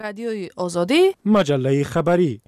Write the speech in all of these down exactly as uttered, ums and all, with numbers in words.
رادیوی آزادی مجله خبری.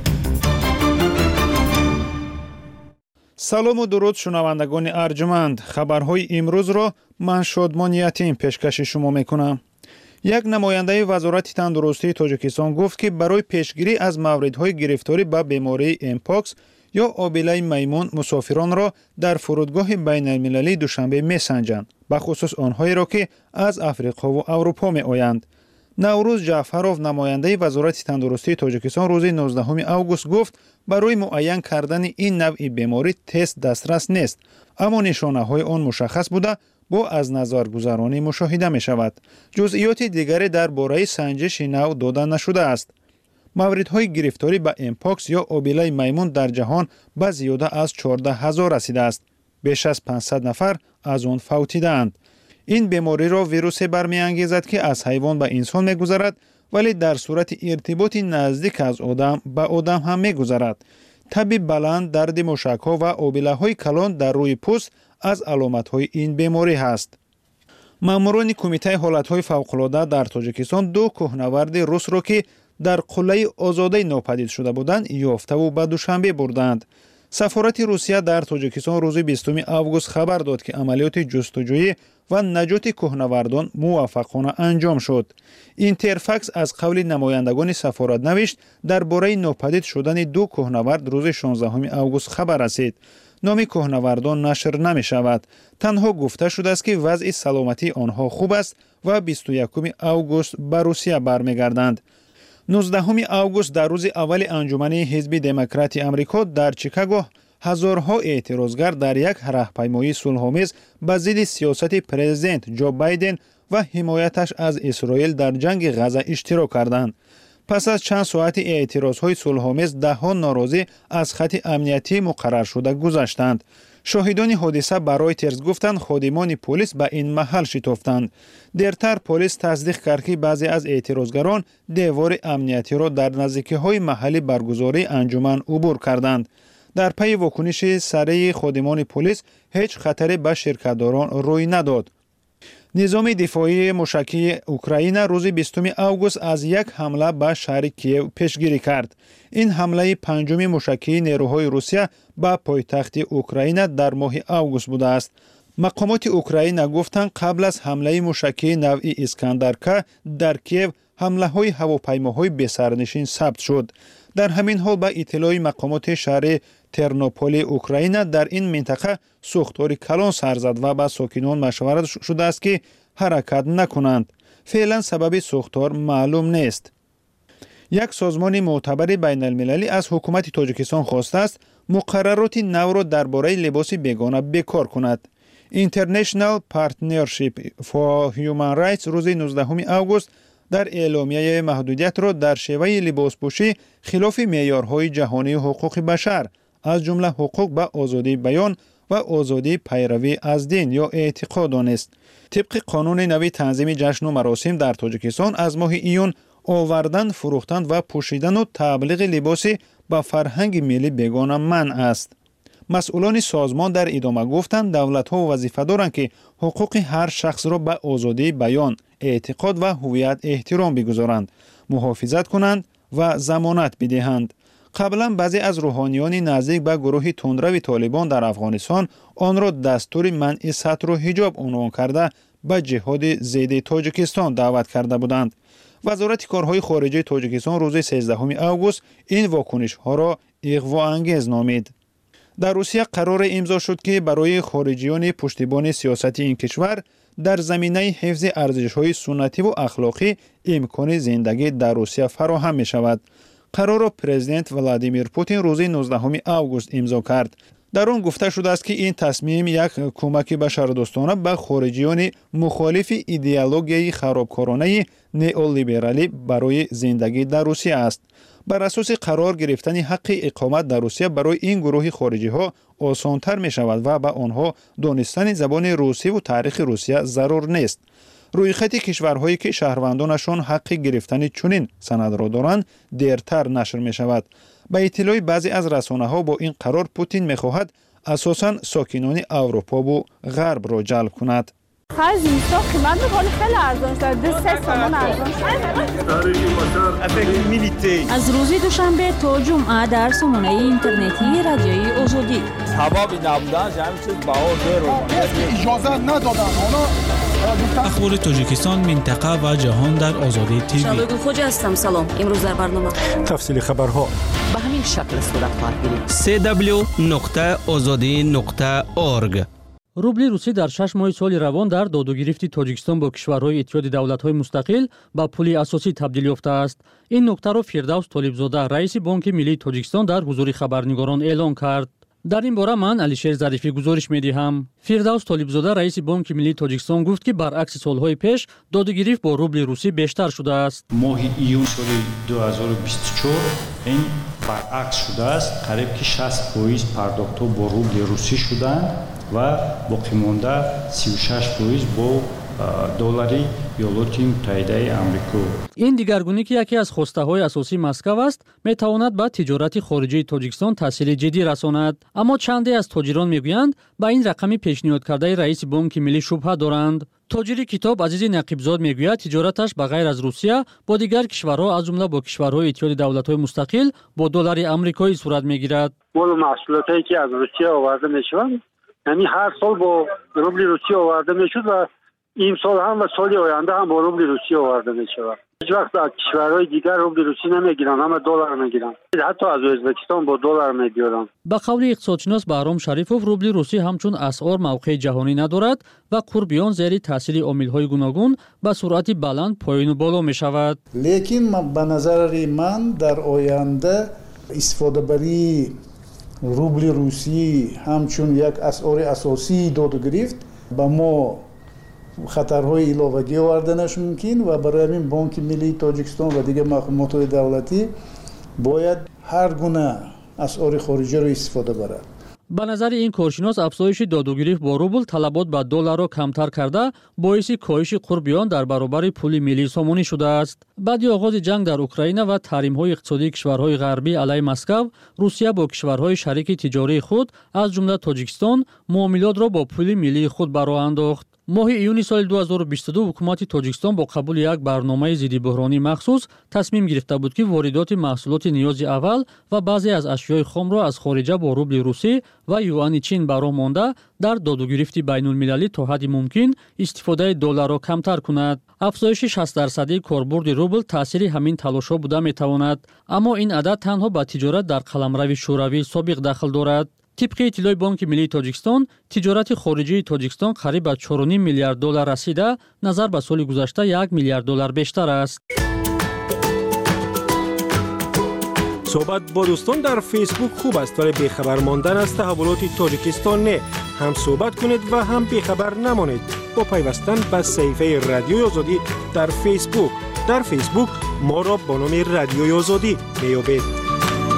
سلام و درود شنوندگان ارجمند. خبرهای امروز را من شادمان یتیم پیشکش شما میکنم. یک نماینده وزارت تندرستی تاجیکستان گفت که برای پیشگیری از موردهای گرفتاری به بیماری امپاکس یا آبله میمون مسافران را در فرودگاه بین المللی دوشنبه میسنجند، به خصوص آنهایی را که از افریقا و اروپا می آیند. نوروز جعفرов نماینده وزارت تندرستی تاجیکستان روز نوزدهم اوگوست گفت برای معین کردن این نوع بیماری تست دسترس نیست، اما نشانه های آن مشخص بوده با از نظر گذرانی مشاهده می شود. جزئیات دیگری درباره سنجش نو داده نشده است. موردهای گرفتاری به امپاکس یا آبله میمون در جهان به زیاده از چهارده هزار رسیده است. بیش از پانصد نفر از آن فوتیدند. این بیماری را ویروسی برمیانگیزد که از حیوان به انسان میگذرد، ولی در صورت ارتباط نزدیک از آدم به آدم هم میگذرد. تب بلند، درد مشک‌ها و آبله های کلان در روی پوست از علامت های این بیماری هست. ماموران کمیته حالت‌های فوق‌العاده در تاجیکستان دو کوهنورد روس را که در قله آزاده ناپدید شده بودند یافته و به دوشنبه بردند. سفارت روسیه در تاجیکستان روز بیستم اوگوست خبر داد که عملیات جستجویی و نجات کوهنوردان موفقانه انجام شد. اینترفکس از قول نمایندگان سفارت نوشت درباره ناپدید شدن دو کوهنورد روز شانزدهم اوگوست خبر رسید. نام کوهنوردان نشر نمی شود. تنها گفته شده است که وضع سلامتی آنها خوب است و بیست و یکم اوگوست به روسیه برمیگردند. نوزدهم اوگوست در روز اول انجمن حزب دموکرات آمریکا در چیکاگو هزارها اعتراضگر در یک راهپیمایی صلح‌آمیز به ضد سیاست پرزیدنت جو بایدن و حمایتش از اسرائیل در جنگ غزه اشتراک کردند. پس از چند ساعت اعتراضهای صلح‌آمیز ده‌ها ناراضی از خط امنیتی مقرر شده گذشتند. شاهدان حادثه برای ترز گفتند خادمان پلیس به این محل شتافتند. دیرتر پلیس تصدیق کرد که بعضی از اعتراضگران دیوار امنیتی را در نزدیکی‌های محل برگزاری انجمن عبور کردند. در پی واکنش سریع خادمان پلیس هیچ خطری به شرکت‌داران روی نداد. نظام دفاعی موشکی اوکراین روز بیستم اوگوست از یک حمله به شهر کییو پیشگیری کرد. این حمله پنجم موشکی نیروهای روسیه به پایتخت اوکراین در ماه اوگوست بوده است. مقامات اوکراین گفتند قبل از حمله موشکی نوع اسکندرکا در کییو حمله های هواپیماهای بی سرنشین ثبت شد. در همین حال به اطلاع مقامات شهر ترنوپول اوکراین در این منطقه سوختاری کلان سر زد و به ساکنان مشورت شده است که حرکت نکنند. فعلا سبب سوختار معلوم نیست. یک سازمان معتبر بین المللی از حکومت تاجیکستان خواسته است مقررات نو را درباره لباس بیگانه بکار کند. International Partnership for Human Rights روز نوزدهم اوگوست در اعلامیه محدودیت را در شیوه لباسپوشی خلاف معیارهای جهانی حقوق بشر از جمله حقوق به آزادی بیان و آزادی پیروی از دین یا اعتقاد دانست. طبق قانون نوی تنظیم جشن و مراسم در تاجیکستان از ماه ایون آوردن، فروختن و پوشیدن و تبلیغ لباس به فرهنگ ملی بیگانه منع است. مسئولان سازمان در ادامه گفتند دولت‌ها وظیفه دارند که حقوق هر شخص را به آزادی بیان، اعتقاد و هویت احترام بگذارند، محافظت کنند و ضمانت بدهند. قبلا بعضی از روحانیان نزدیک به گروه تندرو طالبان در افغانستان آن را دستور منع ستر و حجاب عنوان کرده به جهاد ضد تاجیکستان دعوت کرده بودند. وزارت کارهای خارجه تاجیکستان روز سیزدهم اوگوست این واکنش‌ها را اغوا انگیز نامید. در روسیه قرار امضا شد که برای خارجیان پشتیبان سیاست این کشور در زمینه حفظ ارزش‌های سنتی و اخلاقی امکان زندگی در روسیه فراهم می شود. قرار را پرزیدنت ولادیمیر پوتین روز نوزدهم اوگوست امضا کرد. در آن گفته شده است که این تصمیم یک کمک بشردوستانه به خارجیان مخالف ایدئولوژی خرابکارانه نئولیبرالی برای زندگی در روسیه است. بر اساس قرار گرفتن حق اقامت در روسیه برای این گروه خارجی ها آسان‌تر می شود و به آنها دانستن زبان روسی و تاریخ روسیه ضرور نیست. روی خط کشورهایی که شهروندانشان حق گرفتن چنین سند را دارند دیرتر نشر می شود. به اطلاع بعضی از رسانه ها با این قرار پوتین می خواهد اساساً ساکنان اروپا و غرب را جلب کند. خرج اینستا قیمت ولی خیلی ارزان شد. دو سه تومن ارزان شد. از روز دوشنبه تا جمعه در سامانه اینترنتی رادیوی آزادی. هوا بی نبودن همین چیز بهار زیرو. اجازه ندادن. اخبار تاجیکستان، منطقه و جهان در آزادی تیوی. شبگیر خوجا هستم. سلام. امروز در برنامه تفصیل خبرها به همین شکل صورت خواهد گرفت. سی دبلیو نقطه آزادی نقطه اورگ. روبل روسی در شش ماه سال روان در دادوگیری تاجیکستان با کشورهای اتحاد دولت‌های مستقل با پول اساسی تبدیل یافته است. این نکته را فردوس طالبزاده رئیس بانک ملی تاجیکستان در حضور خبرنگاران اعلام کرد. در این باره من علیشیر ظریفی گزارش می‌دهم. فردوس طالبزاده رئیس بانک ملی تاجیکستان گفت که برعکس سال‌های پیش دادوگیری با روبل روسی بیشتر شده است. ماه ایون سال دو هزار و بیست و چهار این برعکس شده است. قریب که شصت درصد پرداخت‌ها با روبل روسی شدند و باقی مانده سی و شش درصد با دلاری ایالات متحده آمریکا. این دیگرگونی که یکی از خواسته‌های اساسی مسکو است، می‌تواند به تجارت خارجی تاجیکستان تاثیر جدی رساند. اما چندی از تاجران می‌گویند با این رقمی پیشنهاد کرده رئیس بانک ملی شبهه دارند. تاجر کتاب عزیز نقیبزاد میگوید تجارتش به غیر از روسیه با دیگر کشورها از جمله با کشورهای اتحاد دولت‌های مستقل با دلار آمریکایی صورت می‌گیرد. مال محصولاتی که از روسیه آورده میشوند، یعنی هر سال با روبل روسی آورده میشود و این سال هم و سال آینده هم با روبل روسی آورده میشود. هیچ وقت از کشورهای دیگر روبل روسی نمیگیرن، همه دلار میگیرن. حتی از ازبکستان با دلار میگیرن. با قول اقتصادشناس بهرام شریفوف روبل روسی همچون اسعار موقع جهانی ندارد و قربیان زیر تاثیر عامل‌های گوناگون با سرعت بلند پایین و بالا میشود. لیکن به نظر من در آینده استفاده بری روبل روسی همچون یک اسعار اساسی داد و گرفت با ما خطرهای علاوگی آوردنش ممکن و برای همین بانک ملی تاجیکستان و دیگر مقامات دولتی باید هر گونه اسعار خارجی رو استفاده برد. به نظر این کارشناس افزایش دادوگیری با روبل طلبات به دلار را کمتر کرده باعث کاهش قربیان در برابر پول ملی سامانی شده است. بعد آغاز جنگ در اوکراین و تحریم‌های اقتصادی کشورهای غربی علیه مسکو، روسیه با کشورهای شریک تجاری خود از جمله تاجیکستان معاملات را با پول ملی خود برآ انداخت. ماه ایون سال دو هزار و بیست و دو حکومت تاجیکستان با قبول یک برنامه ضد بحرانی مخصوص تصمیم گرفته بود که واردات محصولات نیاز اول و بعضی از اشیاء خام را از خارج با روبل روسی و یوان چین برآ مانده در دادوگیری بین المللی تا حد ممکن استفاده دلار را کمتر کند. افزایش شصت درصدی کاربرد روبل تاثیر همین تلاش‌ها بوده میتواند، اما این عدد تنها به تجارت در قلمرو شوروی سابق دخل دارد. طبق اطلاع بانک ملی تاجیکستان، تجارت خارجی تاجیکستان قریب به چهار و نیم میلیارد دلار رسیده، نظر به سال گذشته یک میلیارد دلار بیشتر است. صحبت با دوستان در فیسبوک خوب است ولی بیخبر ماندن از تحولات تاجیکستان نه. هم صحبت کنید و هم بیخبر نمانید با پیوستن به صفحه رادیوی آزادی در فیسبوک. در فیسبوک ما را با نام رادیوی آزادی میابید.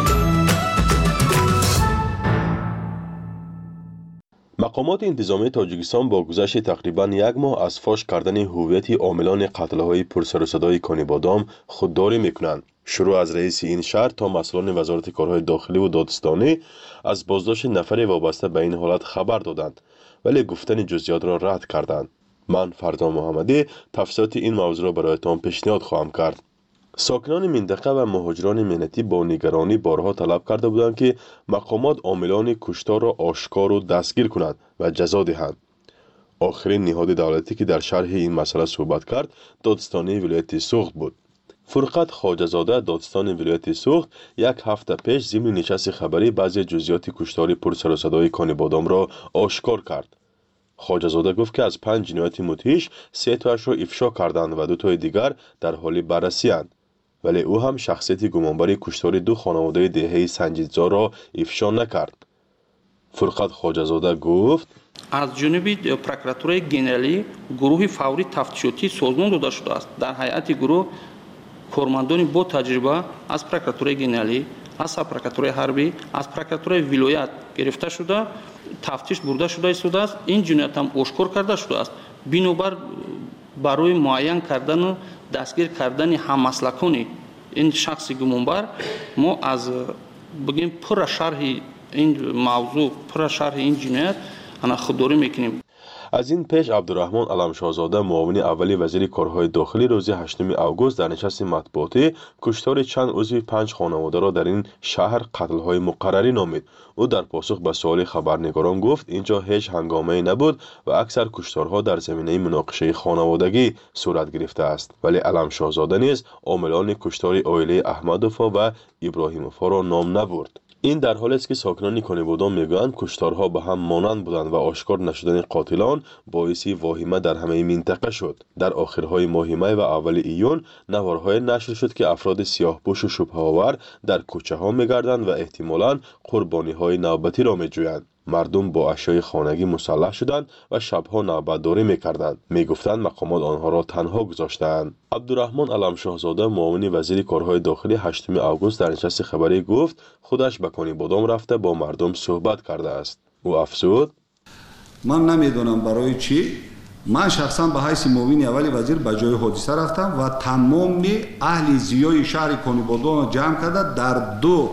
مقامات انتظامی تاجیکستان با گذشت تقریباً یک ماه از فاش کردن هویت عاملان قتل‌های پرسر و صدای کانیبادام خودداری می‌کنند. شروع از رئیس این شهر تا مسئولان وزارت کارهای داخلی و دادستانی از بازداشت نفر وابسته به این حالت خبر دادند ولی گفتن جزئیات را رد کردند. من فرزان محمدی تفصیلات این موضوع را برایتان پیشنهاد خواهم کرد. ساکنان منطقه و مهاجران ملتی با نگرانی بارها طلب کرده بودند که مقامات عاملان کشتار را آشکار و دستگیر کنند و جزا دهند. آخرین نهاد دولتی که در شرح این مسئله صحبت کرد دادستانی ولایت سوخت بود. فرقت خواجه‌زاده دادستان ولایت سوخت یک هفته پیش ضمن نشست خبری بعضی جزئیات کشتار پرسر و صدای کانیبادام را آشکار کرد. خواجه‌زاده گفت که از پنج جنایت مدهش سه تایش را افشا کردند و دو تای دیگر در حال بررسی اند. ولی او هم شخصیت گمانبر کشتار دو خانواده دهه سنجیدزار را افشا نکرد. فرقت خواجه‌زاده گفت از جانب پروکراتورای گنرالی گروه فوری تفتیشاتی سازمان داده شده است. در هیئت گروه کارمندان با تجربه از پروکراتورای گنرالی، از پروکراتورای حربی، از پروکراتورای ولایت گرفته شده تفتیش برده شده است. این جنایت هم آشکار کرده شده است. بنابر برای معین کردن و دستگیر کردن هممسلکان این شخص گمانبر ما از بگیم پر شرح این موضوع پر شرح این جنایت انا خودداری میکنیم. از این پیش عبدالرحمن علمشاهزاده معاون اول وزیر کارهای داخلی روز هشتم آگوست در نشست مطبوعاتی کشتار چند عضو پنج خانواده را در این شهر قتل‌های مقرری نامید. او در پاسخ به سوال خبرنگاران گفت اینجا هیچ هنگامه‌ای نبود و اکثر کشتارها در زمینه مناقشه خانوادگی صورت گرفته است. ولی علمشاهزاده نیز عاملان کشتار عائله احمدوفا و ابراهیموفا را نام نبرد. این در حالی است که ساکنان کنیبودان میگویند کشتارها به هم مانند بودند و آشکار نشدن قاتلان باعث واهمه در همه منطقه شد. در آخرهای ماه می و اول ایون نوارهای نشر شد که افراد سیاه‌پوش و شبهه‌آور در کوچه ها میگردند و احتمالاً قربانی های نوبتی را میجویند. مردم با اشیاء خانگی مسلح شدند و شبها نوبتداری میکردند. میگفتند مقامات آنها را تنها گذاشتند. عبدالرحمن علمشاهزاده معاون وزیر کارهای داخلی هشتم آگوست در نشست خبری گفت خودش به کنیبادام رفته با مردم صحبت کرده است. او افزود: من نمیدونم برای چی من شخصا به حیث معاون اول وزیر به جای حادثه رفتم و تمام اهل زیای شهر کنیبادام جمع کرده در دو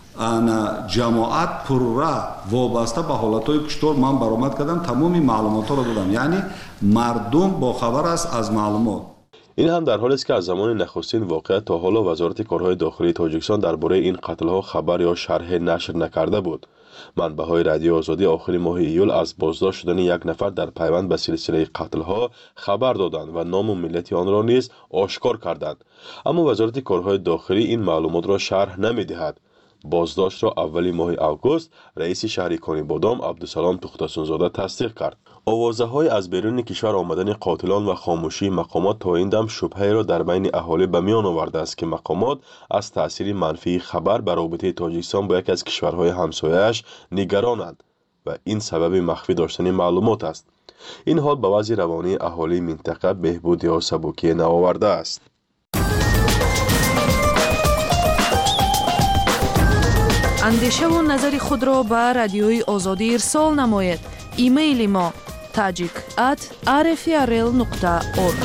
انا جماعت پررا وابسته به حالتهای کشتار من برآمد کردم، تمامی معلومات را دادم. یعنی مردم با خبر است از معلومات. این هم در حالی است که از زمان نخستین واقعه تا حالا وزارت کارهای داخلی تاجیکستان درباره این قتل‌ها خبر یا شرح نشر نکرده بود. منبع‌های رادیو آزادی آخر ماه ایول از بازداشت شدن یک نفر در پیوند به سلسله قتل‌ها خبر دادند و نام و ملت آن را نیز آشکار کردند. اما وزارت کارهای داخلی این معلومات را شرح نمی‌دهد. بازداشت را اولی ماه آگوست رئیس شهر کنیبادام عبدالسلام تختاسونزاده تصدیق کرد. آوازه‌های از بیرون کشور آمدن قاتلان و خاموشی مقامات تا این دم شبهه را در بین اهالی به میان آورده است که مقامات از تأثیر منفی خبر بر رابطه تاجیکستان با یکی از کشورهای همسایه‌اش نگرانند و این سبب مخفی داشتن معلومات است. این حال به وضع روانی اهالی منطقه بهبود یا سبکی نآورده است. اندیشه و نظر خود را به رادیوی آزادی ارسال نماید. ایمیل ما tajik at r f r l نقطه org.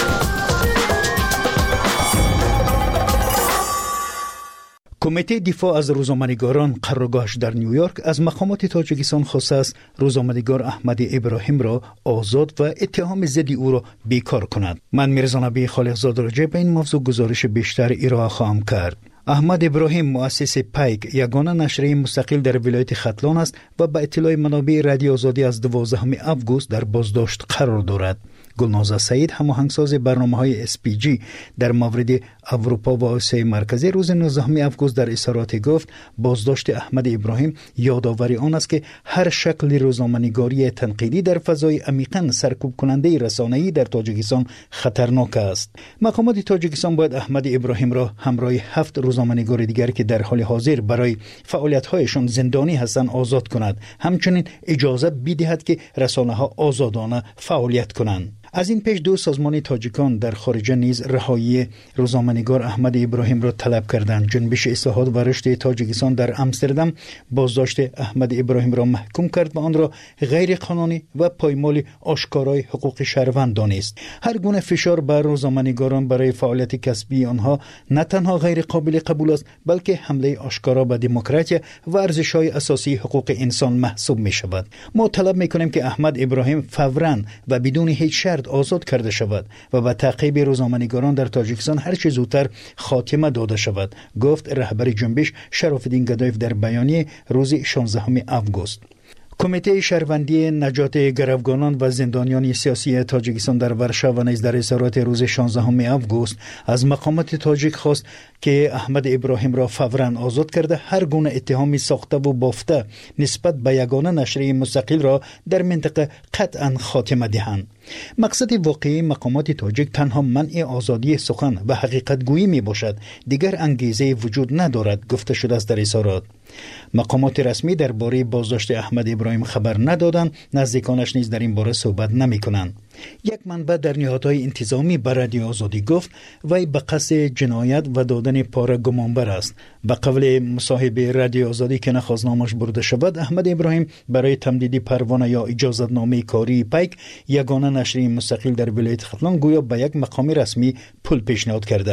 کمیته دفاع از روزنامه‌نگاران قرارگاهش در نیویورک از مقامات تاجیکستان خواسته است روزنامه‌نگار احمد ابراهیم را آزاد و اتهام ضد او را بیکار کند. من میرزا نبی خالقزاد راجع به این موضوع گزارش بیشتر ارائه خواهم کرد. احمد ابراهیم مؤسس پیک یگانه نشریه مستقل در ولایت ختلان است و به اطلاع منابع رادیو آزادی از دوازدهم آگوست در بازداشت قرار دارد. گلنازه سعید هماهنگساز برنامه‌های اس پی جی در مورد اروپا و آسیای مرکزی روز نوزدهم آگوست در اظهارات گفت بازداشت احمد ابراهیم یادآوری آن است که هر شکل روزنامه‌نگاری تنقیدی در فضای عمیقاً سرکوب کننده رسانه‌ای در تاجیکستان خطرناک است. مقامات تاجیکستان باید احمد ابراهیم را همراه هفت روزنامه‌نگار دیگر که در حال حاضر برای فعالیت‌هایشان زندانی هستند آزاد کند. همچنین اجازه بدهد که رسانه‌ها آزادانه فعالیت کنند. از این پیش دو سازمان تاجیکان در خارج نیز رهایی روزنامه‌نگار احمد ابراهیم را طلب کردند. جنبش اصلاحات و رشد تاجیکستان در امستردام بازداشت احمد ابراهیم را محکوم کرد و آن را غیر قانونی و پایمال آشکارای حقوق شهروند دانست. هر گونه فشار بر روزنامه‌نگاران برای فعالیت کسبی آنها نه تنها غیر قابل قبول است بلکه حمله آشکارا به دموکراسی و ارزش‌های اساسی حقوق انسان محسوب می‌شود. ما طلب می‌کنیم که احمد ابراهیم فوراً و بدون هیچ شرط آزاد کرده شود و به تعقیب روزنامه‌نگاران در تاجیکستان هر چه زودتر خاتمه داده شود، گفت رهبر جنبش شراف‌الدین گدایف در بیانیه روز شانزدهم آگوست. کمیته شهروندی نجات گروگانان و زندانیان سیاسی تاجیکستان در ورشو و نیز در اظهارات روز شانزدهم آگوست از مقامات تاجیک خواست که احمد ابراهیم را فوراً آزاد کرده هر گونه اتهامی ساخته و بافته نسبت به یگانه نشریه مستقل را در منطقه قطعاً خاتمه دهند. مقصد واقعی مقامات تاجیک تنها منع آزادی سخن و حقیقت گویی می باشد، دیگر انگیزه وجود ندارد، گفته شده است در اظهارات. مقامات رسمی درباره بازداشت احمد ابراهیم خبر ندادند، نزدیکانش نیز در این باره صحبت نمی کنند. یک منبع در نهادهای انتظامی بر رادیو آزادی گفت وی به قصد جنایت و دادن پاره گمانبر است. به قول مصاحب رادیو آزادی که نخواست نامش برده شود، احمد ابراهیم برای تمدید پروانه یا اجازتنامه کاری پیک یگانه نشریه مستقل در ولایت ختلان گویا به یک مقام رسمی پول پیشنهاد کرده است.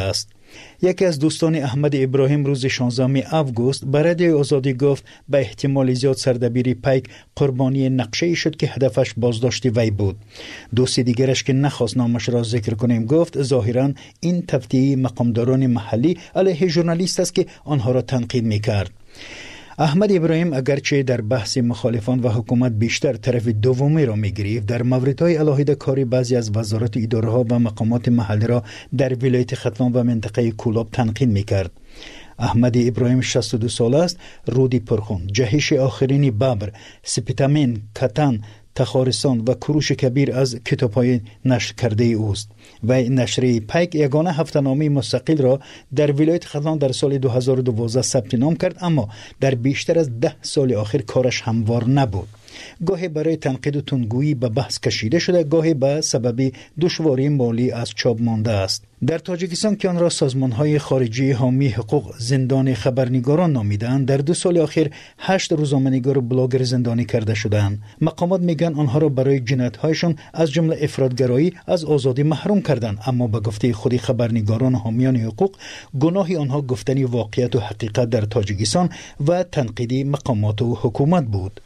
یکی از دوستان احمد ابراهیم روز شانزدهم آگوست به رادیوی آزادی گفت به احتمال زیاد سردبیر پیک قربانی نقشه‌ای شد که هدفش بازداشت وی بود. دوست دیگرش که نخواست نامش را ذکر کنیم گفت ظاهراً این تفتیشی مقامداران محلی علیه ژورنالیست است که آنها را تنقید می‌کرد. احمد ابراهیم اگرچه در بحث مخالفان و حکومت بیشتر طرف دومی را می‌گرفت، در موردهای علاهیده کاری بعضی از وزارت اداره‌ها و مقامات محلی را در ولایت ختلان و منطقه کولاب تنقید می‌کرد. احمد ابراهیم شصت و دو ساله است، رودی پرخون، جهش آخرین ببر، سپتامین، کتان، تخارستان و کروش کبیر از کتاب‌های نشر کرده اوست و نشریه پیک یگانه هفته‌نامه مستقل را در ولایت ختلان در سال دو هزار و دوازده ثبت نام کرد، اما در بیشتر از ده سال آخر کارش هموار نبود. گاهی برای تنقید و تندگویی به بحث کشیده شده، گاهی به سبب دشواری مالی از چاپ مانده است. در تاجیکستان که آن را سازمان‌های خارجی حامی حقوق زندان خبرنگاران نامیدند، در دو سال اخیر هشت روزنامه‌نگار و بلاگر زندانی کرده شدند. مقامات میگن آنها را برای جنایت‌هایشان از جمله افراط‌گرایی از آزادی محروم کردند، اما به گفته خود خبرنگاران و حامیان حقوق، گناه آنها گفتن واقعیت و حقیقت در تاجیکستان و تنقید مقامات و حکومت بود.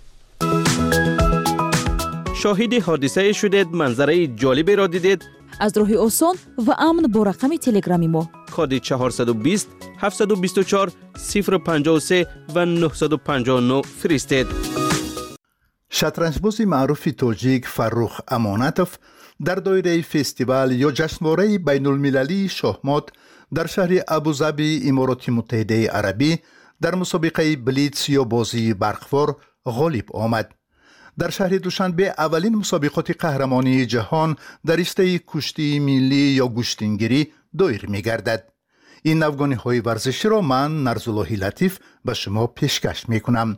شاهد حادثه شدید، منظره جالبی را دیدید؟ از راه آسان و امن با رقم تلگرامی ما کد چهارصد و بیست هفتصد و بیست و چهار صفر پنجاه و سه و نهصد و پنجاه و نه فرستید. شطرنجباز معروف تاجیک فرخ امانتوف در دایره فستیوال یا جشنواره بین المللی شاهمات در شهر ابوظبی امارات متحده عربی در مسابقه بلیتز یا بازی برق‌وار غالب آمد. در شهر دوشنبه اولین مسابقات قهرمانی جهان در رشته کشتی ملی یا گوشتینگیری دایر می گردد. این نوگانی های ورزشی را من نرزالله لطیف به شما پیشکش می کنم.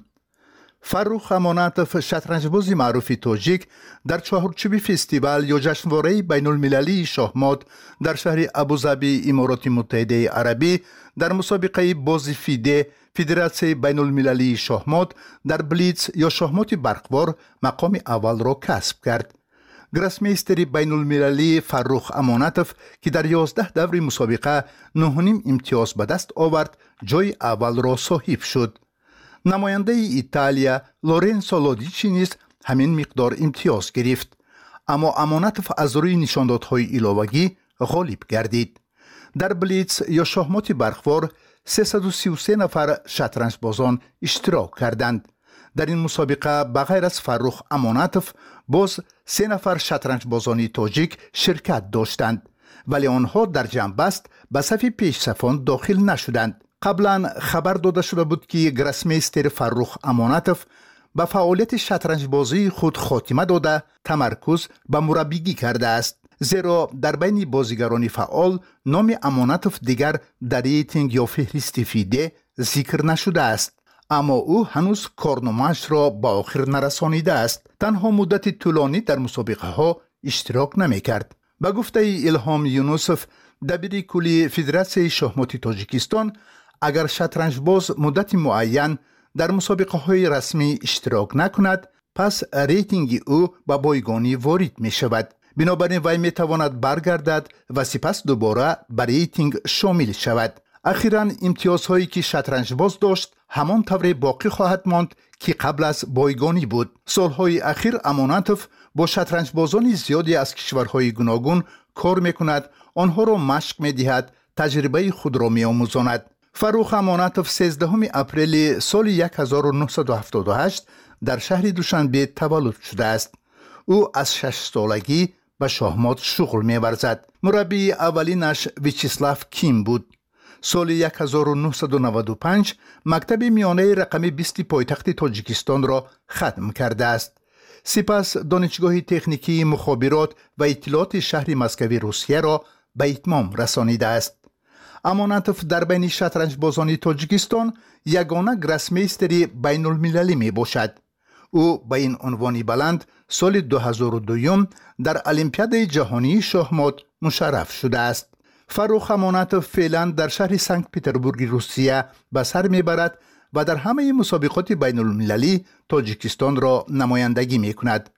فرخ امانتوف شطرنجباز معروف تاجیک در چهارچوب فستیوال یا جشنواره بین المللی شاهمات در شهر ابوظبی امارات متحده عربی در مسابقه بازی فیده فدراسیون بین المللی شاهمات در بلیتز یا شاهمات برق‌وار مقام اول را کسب کرد. گراسمیستر بین المللی فرخ امانتوف که در یازده دور مسابقه نه و نیم امتیاز به دست آورد، جای اول را صاحب شد. نماینده ایتالیا لورنزو لودیچی نیز همین مقدار امتیاز گرفت، اما امانتوف از روی نشاندادهای علاوگی غالب گردید. در بلیتز یا شاهمات برق‌وار سیصد و سی و سه نفر شطرنج بازان اشتراک کردند. در این مسابقه بغیر از فرخ امانتوف باز سه نفر شطرنج بازانی تاجیک شرکت داشتند، ولی آنها در جنبست به صف پیش صفان داخل نشدند. قبلا خبر داده شده بود که گراسمیستر فرخ امانتوف به فعالیت شطرنج بازی خود خاتمه داده تمرکز به مربیگی کرده است، زیرا در بین بازیگران فعال نام امانتوف دیگر در ریتینگ یا فهرست فیده ذکر نشده است، اما او هنوز کارنامه‌اش را به آخر نرسانیده است. تنها مدت طولانی در مسابقه ها اشتراک نمی کرد. به گفته الهام یونوسف دبیر کلی فدراسیون شاهمات تاجیکستان، اگر شطرنج باز مدت معین در مسابقه های رسمی اشتراک نکند، پس ریتینگ او به بایگانی وارد می شود. بنابراین وی می تواند برگردد و سپس دوباره به ریتینگ شامل شود. اخیراً امتیازهایی که شطرنج باز داشت همان طور باقی خواهد ماند که قبل از بایگانی بود. سالهای اخیر امانتوف با شطرنج بازان زیادی از کشورهای گوناگون کار می کند، آنها را مشق می دهد، تجربه خود را می آموزاند. فرخ امانتوف سیزدهم اپریل سال هزار و نهصد و هفتاد و هشت در شهر دوشنبه تولد شده است. او از شش سالگی به شاهمات شغل می ورزد. مربی اولینش ویچسلاف کیم بود. سال هزار و نهصد و نود و پنج مکتب میانه رقم بیست پایتخت تاجیکستان را ختم کرده است. سپس دانشگاه تکنیکی مخابرات و اطلاعات شهر مسکو روسیه را به اتمام رسانیده است. امانتوف در بین شطرنج بازان تاجیکستان یگانه گراسمیستری بین المللی می باشد. او به این عنوانی بلند سال دو هزار و دو در المپیاد جهانی شاهمات مشرف شده است. فرخ امانتوف فعلا در شهر سنت پترزبورگ روسیه به سر میبرد و در همه مسابقات بین المللی تاجیکستان را نمایندگی می کند.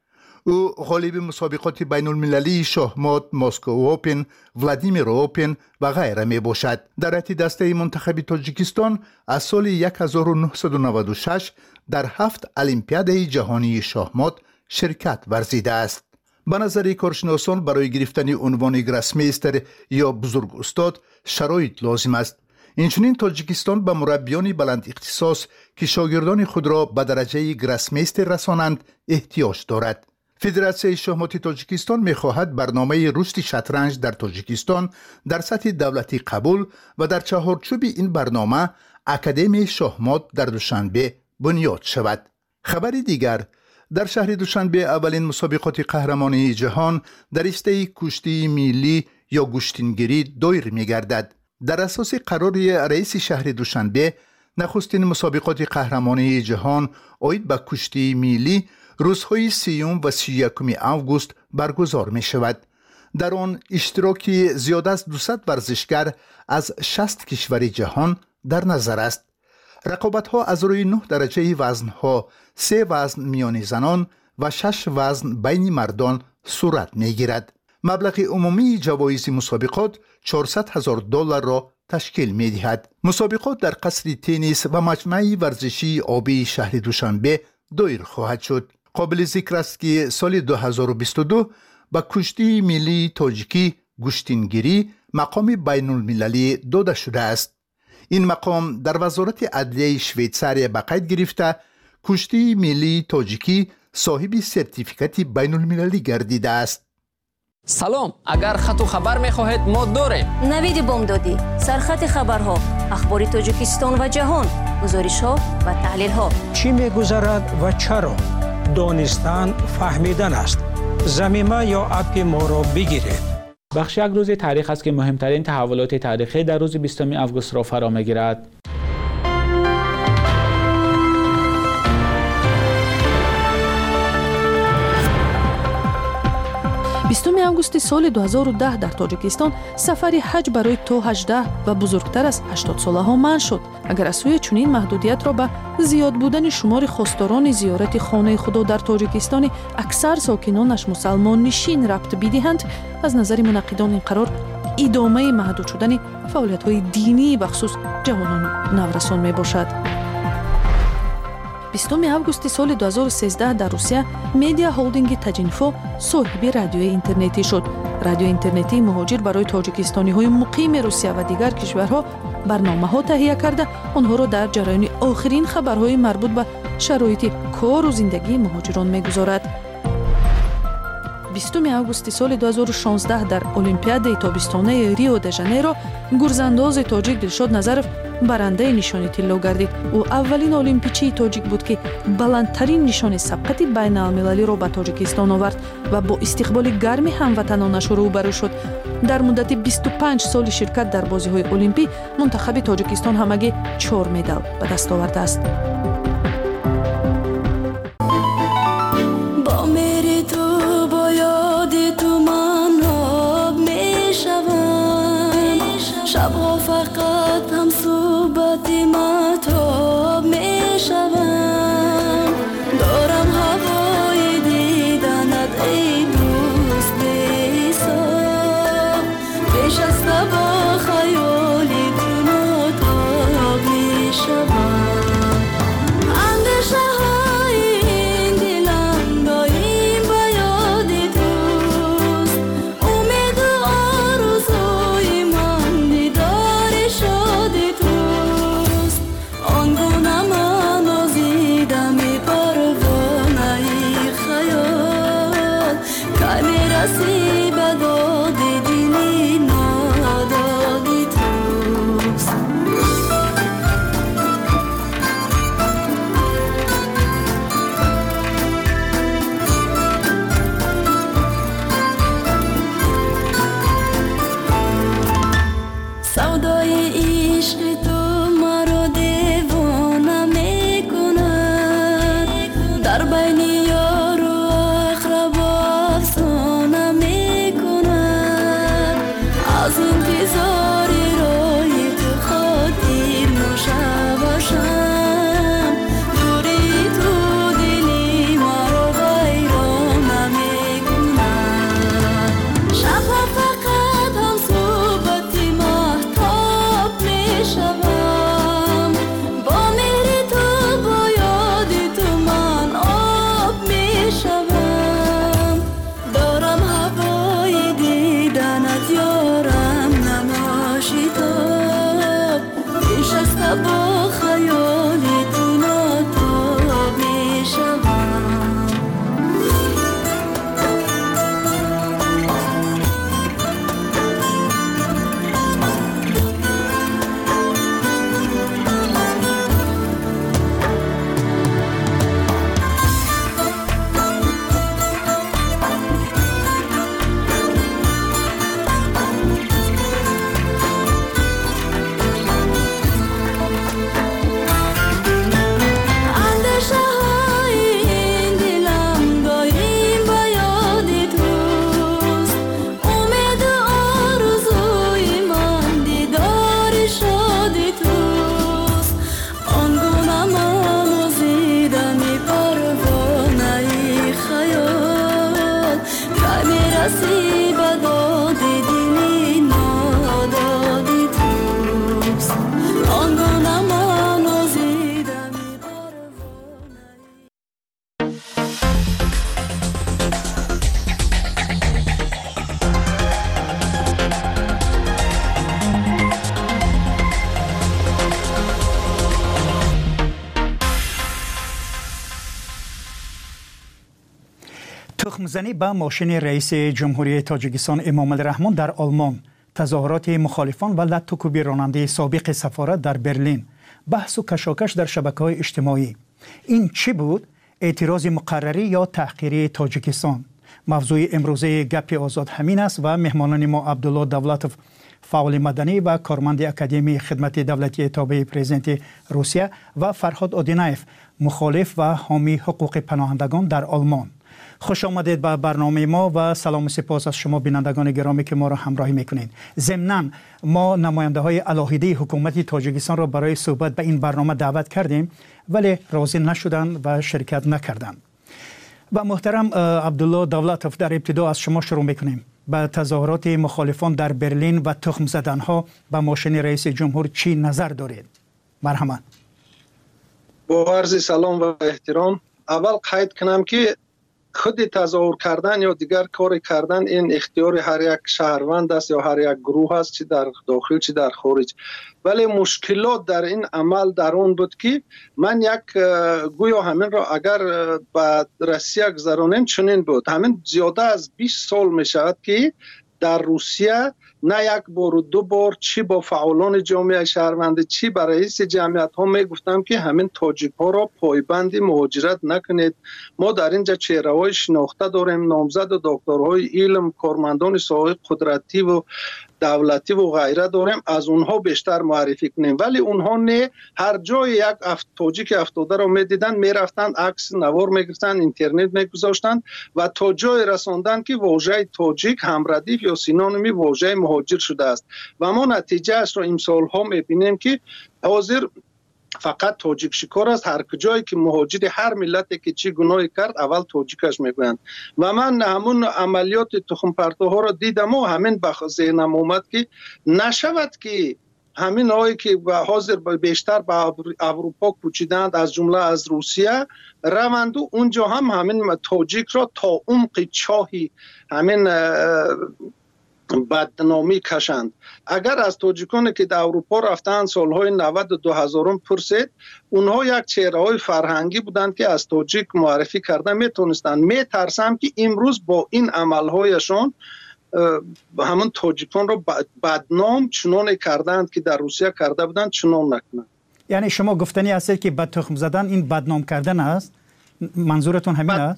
او غالب مسابقات بین المللی شاهمات، مسکو اوپن، ولادیمیر اوپن و غیره می باشد. در حتی دسته منتخب تاجیکستان از سال هزار و نهصد و نود و شش در هفت المپیاد جهانی شاهمات شرکت ورزیده است. به نظر کارشناسان برای گرفتن عنوان گراسمیستر یا بزرگ استاد شرایط لازم است. اینچنین تاجیکستان به مربیان بلند اختصاص که شاگردان خود را به درجه گراسمیستر رسانند احتیاج دارد. فدراسیون شاهمات تاجیکستان می‌خواهد برنامه رشد شطرنج در تاجیکستان در سطح دولتی قبول و در چهارچوب این برنامه اکادمی شاهمات در دوشنبه بنیاد شود. خبر دیگر، در شهر دوشنبه اولین مسابقات قهرمانی جهان در رشته کشتی میلی یا گشتینگیری دایر می‌گردد. در اساس قرار رئیس شهر دوشنبه، نخستین مسابقات قهرمانی جهان آید به کشتی میلی روزهای سیوم و سی یکم آگوست برگزار می شود. در آن اشتراکی زیاد از دویست ورزشگر از شصت کشور جهان در نظر است. رقابت ها از روی نه درجه وزن ها، سه وزن میان زنان و شش وزن بین مردان صورت می گیرد. مبلغ عمومی جوایز مسابقات چهارصد هزار دلار را تشکیل می دهد. مسابقات در قصر تنیس و مجمع ورزشی آبی شهر دوشنبه دایر خواهد شد. قابل ذکر است که سال دو هزار و بیست و دو با کشتی ملی تاجیکی گشتینگیری مقام بین المللی داده شده است. این مقام در وزارت عدلیه شویتزاریا به قید گرفته کشتی ملی تاجیکی صاحب سرتیفیکت بین المللی گردیده است. سلام، اگر خط و خبر می‌خواهید ما داریم. نوید بامدادی، سرخط خبرها، اخبار تاجیکستان و جهان، گزارش‌ها و تحلیل‌ها. چی می‌گذرد و چرا؟ دانستن فهمیدن است. ضمیمه یا اپ ما را بگیرید. بخش یک روز تاریخ است که مهمترین تحولات تاریخی در روز بیستم آگوست را فرا می‌گیرد. بیستم آگوست سال دو هزار و ده در تاجیکستان سفری حج برای تا هجده و بزرگتر از هشتاد ساله ها منع شد. اگر از سوی چنین محدودیت را به زیاد بودن شمار خواستاران زیارت خانه خدا در تاجیکستان اکثر ساکنانش مسلمان نشین ربط بدهند، از نظر منعقدان این قرار ادامه محدود شدن فعالیت‌های دینی بخصوص جوانان نورسان می باشد. بیستم آگوست سال دو هزار و سیزده در روسیه مدیا هولدینگ تاجینفو صاحب رادیوی اینترنتی شد. رادیو اینترنتی مهاجر برای تاجیکستانی‌های مقیم روسیه و دیگر کشورها برنامه‌ها تهیه کرده آنها را در جریان آخرین خبرهای مربوط به شرایط کار و زندگی مهاجران می‌گذارد. بیستم آگوست سال دو هزار و شانزده در المپیاد تابستانه ریو د ژانیرو گرزانداز تاجیک دلشاد نظرف برنده نشان طلا گردید. او اولین المپیچی تاجیک بود که بلندترین نشان سبقت بین المللی را به تاجیکستان آورد و با استقبال گرم هموطنانش روبرو شد. در مدت بیست و پنج سال شرکت در بازی‌های المپی منتخب تاجیکستان همگی چهار مدال به دست آورده است. شبها فقط هم صحبت مهتاب می شوم، دارم هوای دیدنت ای دوست ایسا، نشسته با خیالی تو متاق می شوم. شب و خیال تو ناتاب میشوم تخمزنی به ماشین رئیس جمهوری تاجیکستان امام الرحمن در آلمان، تظاهرات مخالفان و لطوکوبی راننده سابق سفارت در برلین، بحث و کشاکش در شبکه‌های اجتماعی. این چی بود؟ اعتراض مقرری یا تحقیری تاجیکستان؟ موضوع امروزه گپ آزاد همین است و مهمانان ما عبدالله دولتوف، فعال مدنی و کارمند اکادمی خدمت دولتی تابع پرزیدنت روسیه، و فرهاد آدینایف، مخالف و حامی حقوق پناهندگان در آلمان. خوش آمدید به برنامه ما و سلام و سپاس از شما بینندگان گرامی که ما را همراهی میکنید. ضمناً ما نماینده های علاهیده حکومت تاجیکستان را برای صحبت به این برنامه دعوت کردیم ولی راضی نشدند و شرکت نکردند. و محترم عبدالله دولتوف، در ابتدا از شما شروع میکنیم. به تظاهرات مخالفان در برلین و تخم زدن ها به ماشین رئیس جمهور چی نظر دارید؟ مرحمت. با عرض سلام و احترام، اول قید کنم که خود تظاهر کردن یا دیگر کار کردن این اختیار هر یک شهروند است یا هر یک گروه است، چی در داخل چی در خارج. ولی مشکلات در این عمل در اون بود که من یک گویا همین را اگر به روسیه گذرانیم چنین بود. همین زیاده از بیست سال می شود که در روسیه نه یک بار و دو بار چی با فعالان جامعه شهروندی چی با رئیس جمعیت ها می گفتم که همین تاجیک ها را پایبند مهاجرت نکنید. ما در اینجا چهره های شناخته داریم، نامزد و دکترهای علم، کارمندان ساحه قدرتی و دولتی و غیره داریم، از اونها بیشتر معرفی کنیم. ولی اونها نه، هر جای یک افت تاجیک افتاده رو میدیدن میرفتن عکس نوار میگرفتن، اینترنت میگذاشتن و تا جای رساندن که واژه تاجیک همردیف یا سینونیمی واژه مهاجر شده است و ما نتیجه اش رو امسال ها میبینیم که حاضر فقط تاجیک شکار است. هر کجایی که مهاجر هر ملتی که چی گناهی کرد اول تاجیکش میگویند و من همون عملیات تخم پرتوها را دیدم و همین به ذهنم اومد که نشود که همین هایی که حاضر بیشتر به اروپا کوچیدند از جمله از روسیه روند و اونجا هم همین تاجیک را تا عمق چاهی همین بدنامی کشند. اگر از تاجیکانی که در اروپا رفتن سالهای نود و دو هزارم پرسید، اونها یک چهره های فرهنگی بودند که از تاجیک معرفی کردن میتونستند. میترسم که امروز با این عملهایشان همون تاجیکان را بدنام چنان کردند که در روسیه کرده بودند چنان نکنند. یعنی شما گفتنی هستید که بد تخم زدن این بدنام کردن است؟ منظورتون همین است؟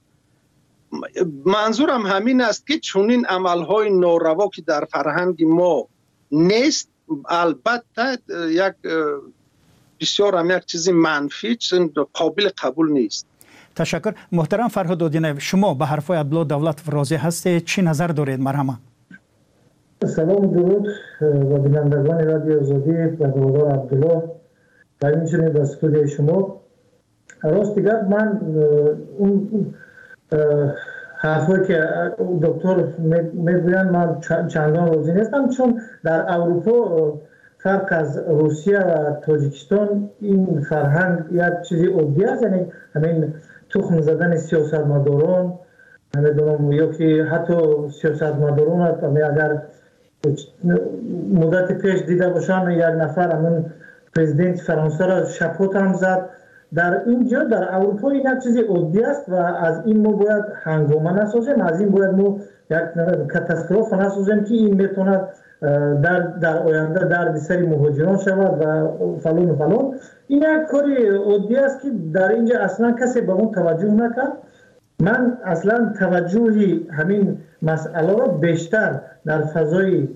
منظورم همین است که چنین عملهای ناروا که در فرهنگ ما نیست، البته یک بسیار هم یک چیزی منفی، چیزی قابل قبول نیست. تشکر. محترم فرهاد آدینایف، شما به حرفای عبدالله دولتوف راضی هستید؟ چی نظر دارید؟ مرحمت. سلام درود و بینندگان رادیو آزادی و دوادار عبدالله و همچنین به استودیوی شما. راست دیگر من اون حرفایی که دکتر میگویند من چندان راضی نیستم، چون در اروپا فرق از روسیه و تاجیکستان این فرهنگ یک چیزی عادی است. یعنی همین تخم زدن سیاستمداران، نمیدونم یا که حتی سیاستمداران اگر مدت پیش دیده باشم یک نفر همین پرزیدنت فرانسه را شپوت هم زد. در اینجا در اروپا این یک چیزی عادی است و از این ما باید هنگامه نسازیم، از این باید ما یک کاتاستروف نسازیم که این میتونه در در آینده در سر مهاجران شود و فلان و فلان. این یک کاری عادی است که در اینجا اصلا کسی به اون توجه نکرد. من اصلا توجهی همین مسئله را بیشتر در فضای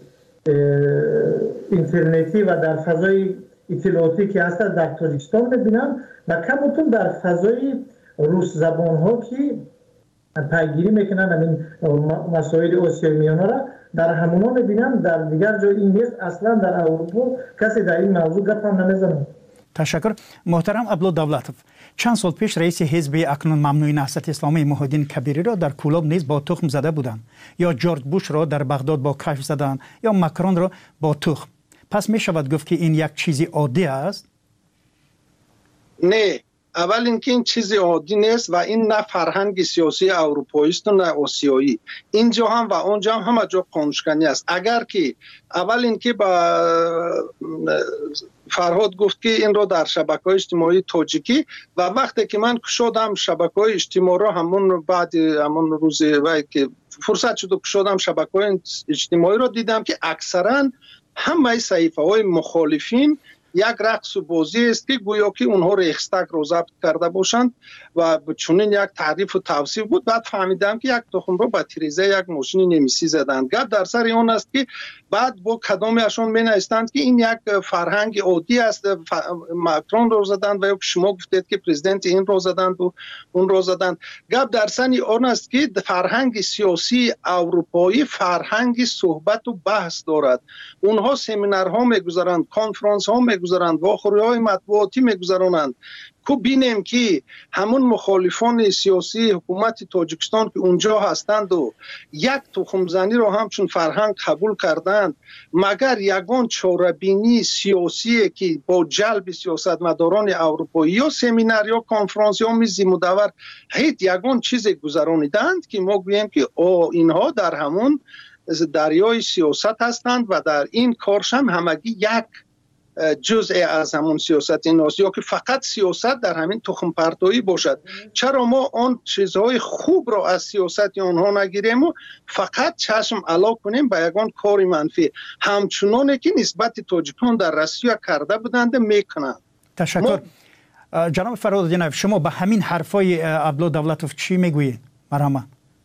اینترنتی و در فضای اطلاعاتی که هست در تاجیکستان میبینم و کمتون در فضای روس زبان ها که پیگیری میکنن همین مسائل آسیای میانه را در همونا میبینم. در دیگر جای این نیست. اصلا در اروپا کسی در این موضوع گپ هم نمیزنه. تشکر. محترم عبدالله دولتوف، چند سال پیش رئیس حزب اکنون ممنوع نهضت اسلامی محی‌الدین کبیری را در کولاب نیز با تخم زده بودند، یا جورج بوش را در بغداد با کشف زدند، یا ماکرون را با تخم. پس می شود گفت که این یک چیزی عادی است؟ نه، اول اینکه این چیزی عادی نیست و این نه فرهنگ سیاسی اروپایی است و نه آسیایی. اینجا هم و اونجا هم همه جا قانونشکنی است. اگر که اول اینکه با فرهاد گفت که این رو در شبکه‌های اجتماعی تاجیکی و وقتی که من کشادم شبکه‌های اجتماعی را همون بعد همون روز وقتی که فرصت شد کشادم شبکه‌های اجتماعی را دیدم که اکثرا همه صحیفه‌های مخالفین یک رقص و بازی است که گویا که اونها ریخستگ رو ضبط کرده باشند و چنین یک تعریف و توصیف بود. بعد فهمیدم که یک تخم رو با تیریزه یک ماشین نمیسی زدند. گپ در سر اون است که بعد با کدامشون مینایستند که این یک فرهنگ عادی است. ماکرون رو زدند و یا شما گفتید که پرزیدنت این رو زدند و اون رو زدند. گپ در سر اون است که فرهنگ سیاسی اروپایی فرهنگ صحبت و بحث دارد. اونها سمینارها میگذارند، کنفرانس ها میگذارند، واخوری های مطبوعاتی میگذارند. کو بینیم که همون مخالفان سیاسی حکومت تاجیکستان که اونجا هستند و یک تخم زنی رو همچون فرهنگ قبول کردند، مگر یگان چاره‌بینی سیاسی که با جلب سیاستمداران اروپایی یا سمینار یا کنفرانس یا میز مدور هیچ یگان چیز گذرانیدند که ما گوییم که او اینها در همون دریای سیاست هستند و در این کارش هم همگی یک جزء از همون سیاست این است، یا که فقط سیاست در همین تخم پرتایی باشد. چرا ما آن چیزهای خوب را از سیاست آنها نگیریم و فقط چشم علا کنیم به یگان کار منفی، همچنانه که نسبت تاجیکان در روسیه کرده بودند میکنند. تشکر. ما... جناب فرهاد، شما به همین حرفای عبدالله دولتوف چی میگویید؟ مرحبا.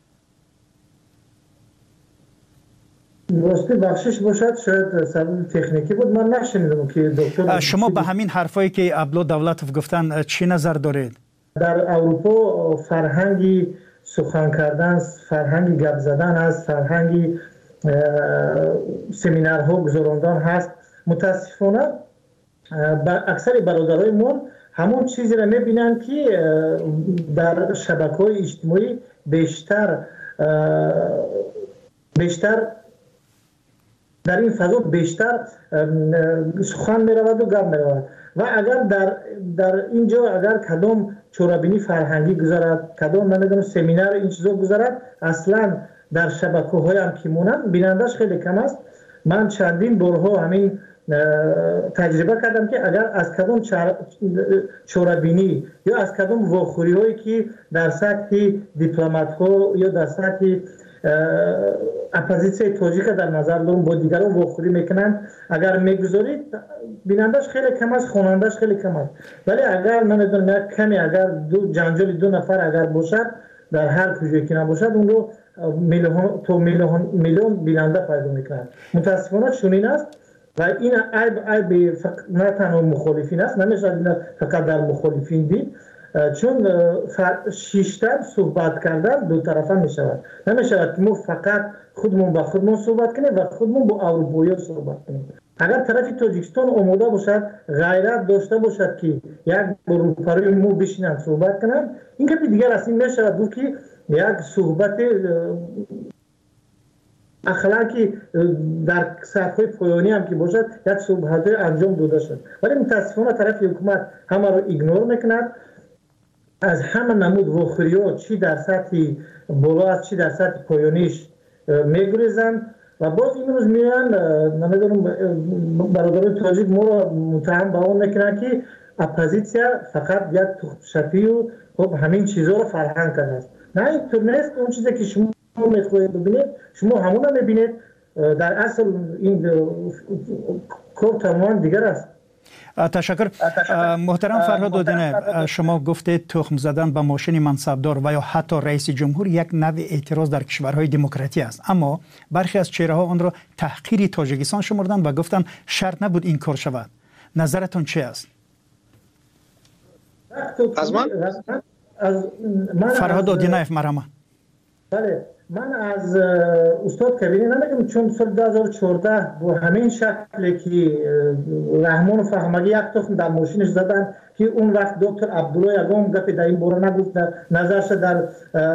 راستی بخشش باشد، شاید سبب تکنیکی بود، من نشنیدم که دکتر. شما به همین حرفایی که عبدالله دولتوف گفتن چی نظر دارید؟ در اروپا فرهنگی سخن کردن، فرهنگی گپ زدن هست، فرهنگی سمینارها گذراندن هست. متاسفانه اکثر برادرای ما همون چیزی را میبینن که در شبکه‌های اجتماعی بیشتر بیشتر در این فضا بیشتر سخن می رود و گپ می رود و اگر در در اینجا اگر کدام چورابینی فرهنگی گذارد، کدام نمیدونم سمینار این چیزا گذارد، اصلا در شبکه های هم که مونن بینندش خیلی کم است. من چندین بارها همین تجربه کردم که اگر از کدام چورابینی یا از کدام واخوری هایی که در سطح دیپلمات ها یا در سطح اپوزیسیون تاجیک در نظر دارم با دیگران واخوری میکنن، اگر میگذارید بینندش خیلی کم است، خوانندش خیلی کم است. ولی اگر من میدونم یک کمی اگر دو جنجال دو نفر اگر باشد در هر کجایی که نباشد اون رو میلیون تو میلیون میلیون بیننده پیدا میکنن. متاسفانه چنین است و این عیب عیب نه تنها مخالفین است، نمیشه فقط در مخالفین دید، چون شیشتر صحبت کردن دو طرفه می شود. نمی شود که ما فقط خودمون با خودمون صحبت کنیم و خودمون با اروپایی صحبت کنیم. اگر طرف تاجیکستان آماده باشد، غیرت داشته باشد که یک اروپایی مو بشینن صحبت کنن، این که دیگر از این می شود بود که یک صحبت اخلاقی در سطح پایانی هم که باشد یک صحبت انجام داده شد. ولی متاسفانه طرف حکومت همه رو ایگنور میکند. از همه نمود واخوری ها چی در سطح بالا است چی در سطح پایانیش میگریزند و باز این روز میان نمیدونم برادر تاجیک ما رو متهم به اون میکنن که اپوزیسیا فقط یک تخم‌شپی و خب همین چیزا رو فرهنگ کرده است. نه اینطور نیست. اون چیزی که شما میخواهید ببینید شما همون رو میبینید. در اصل این کار تماما دیگر است. تشکر. محترم فرهاد اودینه، شما گفتید تخم زدن به ماشین منصبدار و یا حتی رئیس جمهور یک نوع اعتراض در کشورهای دموکراتی است، اما برخی از چهره ها آن را تحقیر تاجیکستان شمردن و گفتن شرط نبود این کار شود. نظرتون چه است؟ از من فرهاد اودینه مرحبا. بله، من از استاد کبیری نمیگم، چون سال دو هزار و چهارده با همین شکلی که رحمان و فهمگی یک تخم در ماشینش زدن که اون وقت دکتر عبدالله یگام گفت در این باره نگفت، نظرش در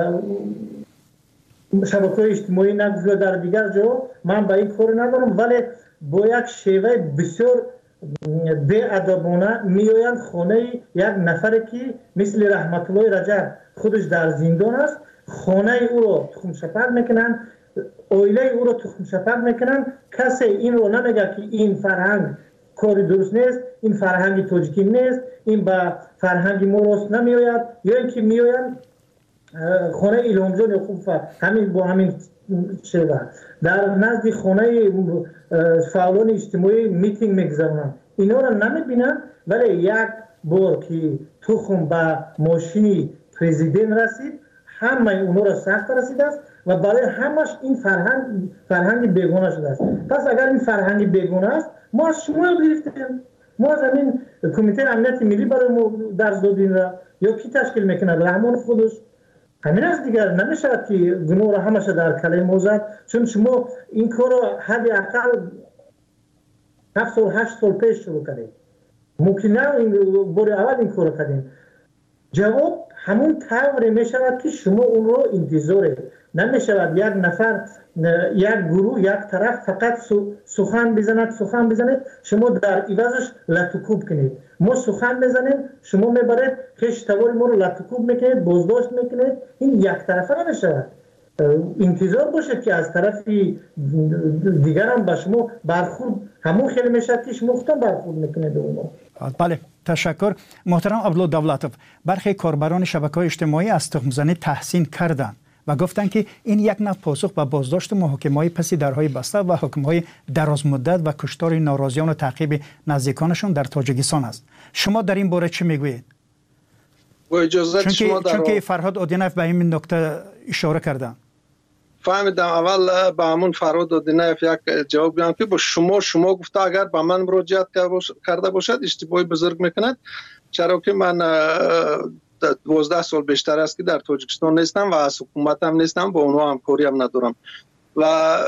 شبکه‌های اجتماعی نگفت و در دیگر جا، من به این کار ندارم، ولی با یک شیوه بسیار بی‌ادبانه میآیند خانه یک نفر که مثل رحمت الله رجب خودش در زندان است، خانه او رو تخم شپر میکنن، اویله او رو تخم شپر میکنن. کسی این رو نمیگه که این فرهنگ کاری درست نیست، این فرهنگ تاجیکی نیست، این به فرهنگ ما راست نمیآید، یا اینکه میآیند خانه ایلهامجان یعقوب همین با همین شیوه در نزد خانه فعالان اجتماعی میتینگ میگذارن. اینا رو نمیبینن، ولی یک بار که تخم به ماشین پرزیدنت رسید همه اونا را سخت رسیده است و برای همش این فرهنگ فرهنگ بیگانه شده است. پس اگر این فرهنگ بیگانه است، ما از شما گرفتیم، ما از همین کمیته امنیت ملی برای ما درس دادین را، یا کی تشکیل میکنه؟ رحمان خودش. همین است دیگر. نمیشه که گناه را همش در کلمه موزد، چون شما این کار را حداقل هفت سال هشت سال پیش شروع کردید. ممکن نه این بار اول این کار کردیم. جواب همون طوری می شود که شما اون رو انتظاره نمی شود یک نفر یک گروه یک طرف فقط سخن بزند سخن بزنید شما در عوضش لطوکوب کنید. ما سخن بزنیم شما میبرید خش توار ما رو لطوکوب میکنید، بازداشت میکنید. این یک طرفه نمی شود. انتظار باشید که از طرف دیگر هم به شما برخورد همون خیلی می شود که شما خودتان برخورد میکنید اونو. بله، تشکر. محترم عبدالله دولتوف، برخی کاربران شبکه‌های اجتماعی از تخم‌زنی تحسین کردند و گفتند که این یک نوع پاسخ به بازداشت محاکمه‌های پس درهای بسته و حکم‌های درازمدت و کشتار ناراضیان و تعقیب نزدیکانشان در تاجیکستان است. شما در این باره چه میگویید؟ با اجازه شما در چون که فرهاد اودینه به این نکته اشاره کردند. فهمیدم. اول به همون فرهاد اودینه یک جواب بدم که با شما شما گفته اگر به من مراجعت کرده باشد اشتباهی بزرگ میکند، چرا که من دوازده سال بیشتر است که در تاجیکستان نیستم و از حکومت هم نیستم، با اونها همکاری هم ندارم. و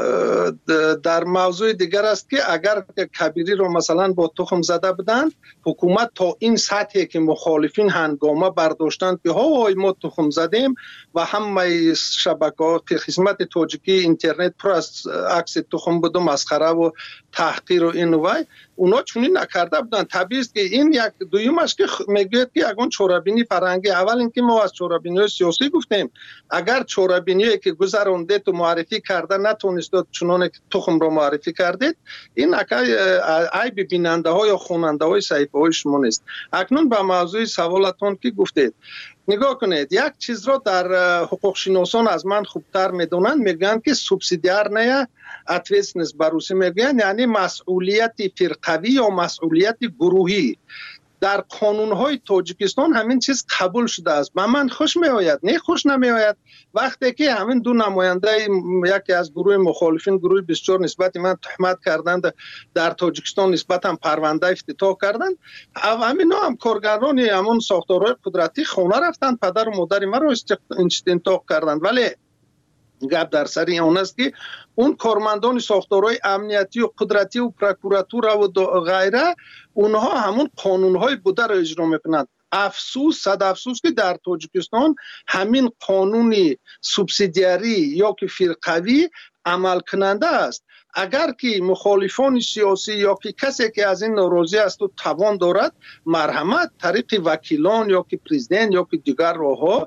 در موضوع دیگر است که اگر کبیری رو مثلا با تخم زده بدند، حکومت تا این سطحی که مخالفین هنگامه برداشتند که ها ما تخم زدیم و همه شبکه‌ها خدمت تاجیکی اینترنت پر از عکس تخم بود و مسخره و تحقیر و این و اونا چونین نکرده بودن. طبیعی است که این یک دویمش که میگوید که اگه چورابینی فرهنگی، اول اینکه ما از چورابینی سیاسی گفتیم، اگر چورابینی که گذرونده تو معرفی کرده نتونست چنان که تخم رو معرفی کردید، این عیب بیننده ها یا خواننده های صحیفه های شما نیست. اکنون به موضوع سوالتون که گفتید نگاه کنید، یک چیز رو در حقوق شناسان از من خوبتر میدونن، میگن که سوبسیدیارنه اتویسنس بروسی میگن، یعنی مسئولیت فرقوی یا مسئولیت گروهی. در قانون‌های تاجیکستان همین چیز قبول شده است. به من خوش می آید، نه خوش نمی آید وقتی که همین دو نماینده یکی از گروه مخالفین، گروه بسیار نسبت من تهمت کردند در تاجیکستان، نسبت هم پرونده افتتاح کردند. همین هم کارگران همون ساختارهای قدرتی خانه رفتند، پدر و مادر ما رو استنطاق کردند. ولی گپ در سر اون است که اون کارمندان ساختارهای امنیتی و قدرتی و پروکوراتور و غیره، اونها همون قانونهای بوده را اجرا میکنند. افسوس، صد افسوس که در تاجیکستان همین قانونی سوبسیدیاری یا که فرقوی عمل کننده است. اگر که مخالفان سیاسی یا که کسی که از این ناراضی است و توان دارد، مرحمت طریق وکیلان یا که پرزیدنت یا که دیگر راهها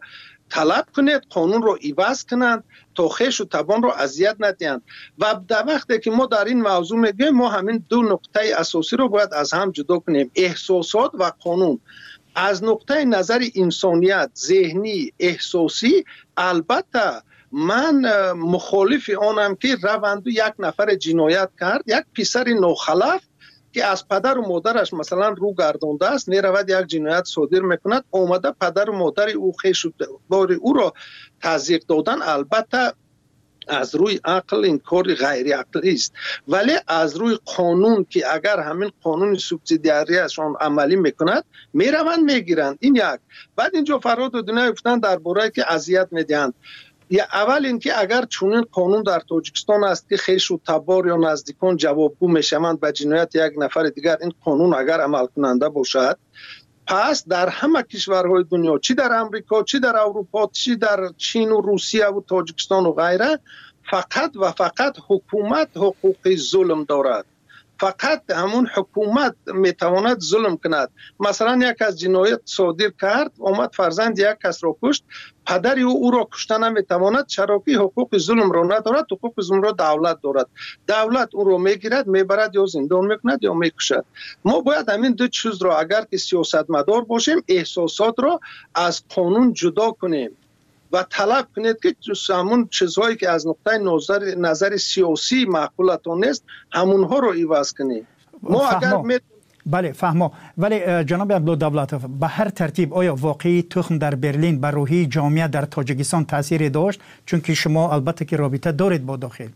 طلب کنید قانون رو عوض کنند تا خویش و تبان رو اذیت ندهند. و در وقتی که ما در این موضوع میگیم ما همین دو نقطه اساسی رو باید از هم جدا کنیم، احساسات و قانون. از نقطه نظر انسانیت، ذهنی، احساسی، البته من مخالف آنم که روند یک نفر جنایت کرد، یک پسر نوخلف که از پدر و مادرش مثلا رو گردانده است میرود یک جنایت صادر میکند، آمده پدر و مادر او خویش بار او را تضییق دادن، البته از روی عقل این کار غیر عقلی است، ولی از روی قانون که اگر همین قانون سوبسیدیاریشان عملی میکند میروند میگیرند. این یک. بعد اینجا فراد و دنیا افتند درباره که اذیت میدهند. یا اول اینکه اگر چنین قانون در تاجیکستان است که خویش و تبار یا نزدیکان جوابگو میشوند به جنایت یک نفر دیگر، این قانون اگر عمل کننده باشد، پس در همه کشورهای دنیا، چی در امریکا، چی در اروپا، چی در چین و روسیه و تاجیکستان و غیره، فقط و فقط حکومت حقوق ظلم دارد. فقط همون حکومت میتواند ظلم کند. مثلا یک از جنایت صادر کرد، آمد فرزند یک کس را کشت، پدری او او را کشتن نمیتواند، چرا که حقوق ظلم را ندارد، حقوق ظلم را دولت دارد. دولت او را میگیرد، میبرد یا زندان میکند یا میکشد. ما باید همین دو چیز را اگر که سیاستمدار باشیم، احساسات را از قانون جدا کنیم و طلب کنید که همون چیزهایی که از نقطه نظر نظر سیاسی معقولتان نیست همونها رو عوض کنید. ما فهمو. اگر می... بله فهمو. ولی جناب عبدالدولتوف، به هر ترتیب آیا واقعی تخم در برلین بر روحی جامعه در تاجیکستان تاثیر داشت؟ چون که شما البته که رابطه دارید با داخل.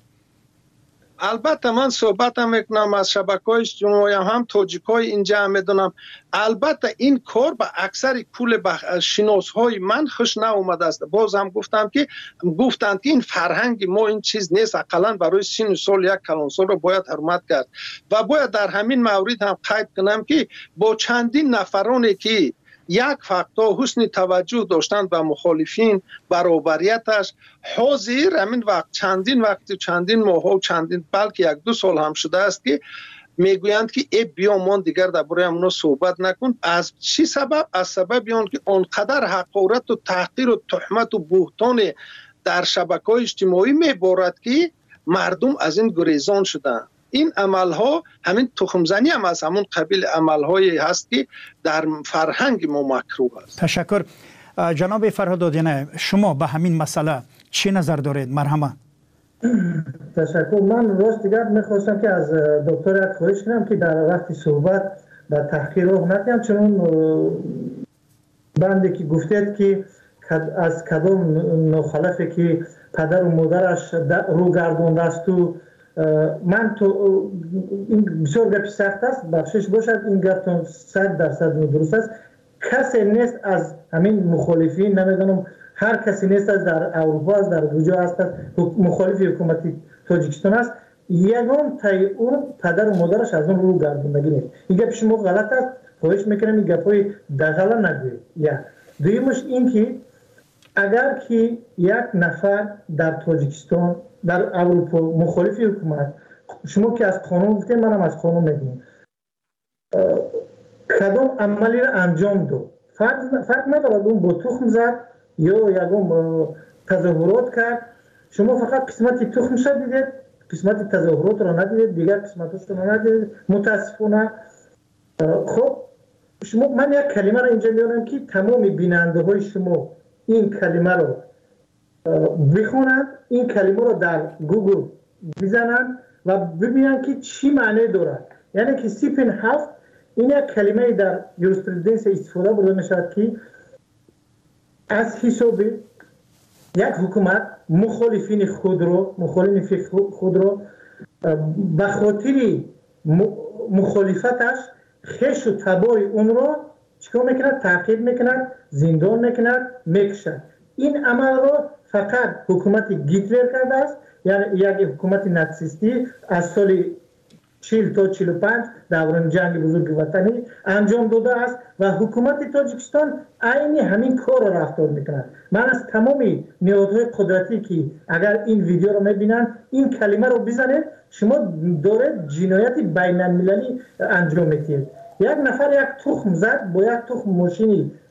البته من صحبت هم میکنم از شبکه‌های اجتماعی، هم تاجیکای اینجا هم میدونم. البته این کار به اکثر کل بخ... شناسهای من خوش ناومده است. باز هم گفتم که گفتند که این فرهنگ ما این چیز نیست، اقلا برای سن سال یک کلانسال رو باید حرمت کرد. و باید در همین مورد هم قید کنم که با چندین نفرانی که یک فقطا حسن توجه داشتند به مخالفین برابریتش، حاضر همین وقت چندین وقت چندین ماه و چندین بلکه یک دو سال هم شده است که میگویند که ای بیا من دیگر درباره اونا صحبت نکن. از چی سبب؟ از سبب آن که آنقدر حقارت و تحقیر و تهمت و بهتان در شبکه‌های اجتماعی میبارد که مردم از این گریزان شدند. این عملها همین تخمزنی هم از همون قبیل عملهایی هست که در فرهنگ ما مکروه است. تشکر. جناب فرهادادینه، شما به همین مسئله چی نظر دارید؟ مرحمت. تشکر. من راست دیگر میخواستم که از دکتر یک خواهش کنم که در وقت صحبت به تحقیر رو نکنم، چون بنده که گفتید که از کدام نوخلفی که پدر و مادرش رو گردونده است و من تو این بسیار گپی سخت است، بخشش باشد این گفتم صد درصد درست است. کسی نیست از همین مخالفین، نمیدونم هر کسی نیست از در اروپا است، در کجا است، مخالف حکومت تاجیکستان است، یگان تای اون پدر و مادرش از اون رو گردوندگی نیست. این گپ شما غلط است، خواهش میکنم این گپای دغلا نگویید. یا دویمش این که اگر که یک نفر در تاجیکستان در اروپا مخالف حکومت، شما که از قانون گفتید، منم از قانون میگم، کدام عملی را انجام داد، فرق فرق ندارد اون با تخم زد یا یگام تظاهرات کرد، شما فقط قسمت تخمش را دیدید، قسمت تظاهرات را ندیدید، دیگر قسمتش را ندیدید، متاسفانه. خب شما من یک کلمه را اینجا میارم که تمام بیننده های شما این کلمه را بخونند، این کلمه را در گوگل بزنند و ببینند که چی معنی دارد. یعنی که سی پن هفت این یک کلمه در یوریسپرودنس استفاده برده میشود که از حساب یک حکومت مخالفین خود رو مخالفین خود رو به خاطر مخالفتش خش و تبار اون رو چیکار میکند؟ تعقیب میکند، زندان میکند، میکشد. این عمل رو فقط حکومت گیتلر کرده است، یعنی یک حکومت ناتسیستی از سال چهل تا چهل و پنج دوران جنگ بزرگ وطنی انجام داده است و حکومت تاجیکستان عین همین کار را رفتار میکند. من از تمام نهادهای قدرتی که اگر این ویدیو رو میبینن این کلمه رو بزنید، شما دارید جنایت بین المللی انجام میدید. یک نفر یک تخم زد با یک تخم ماشینی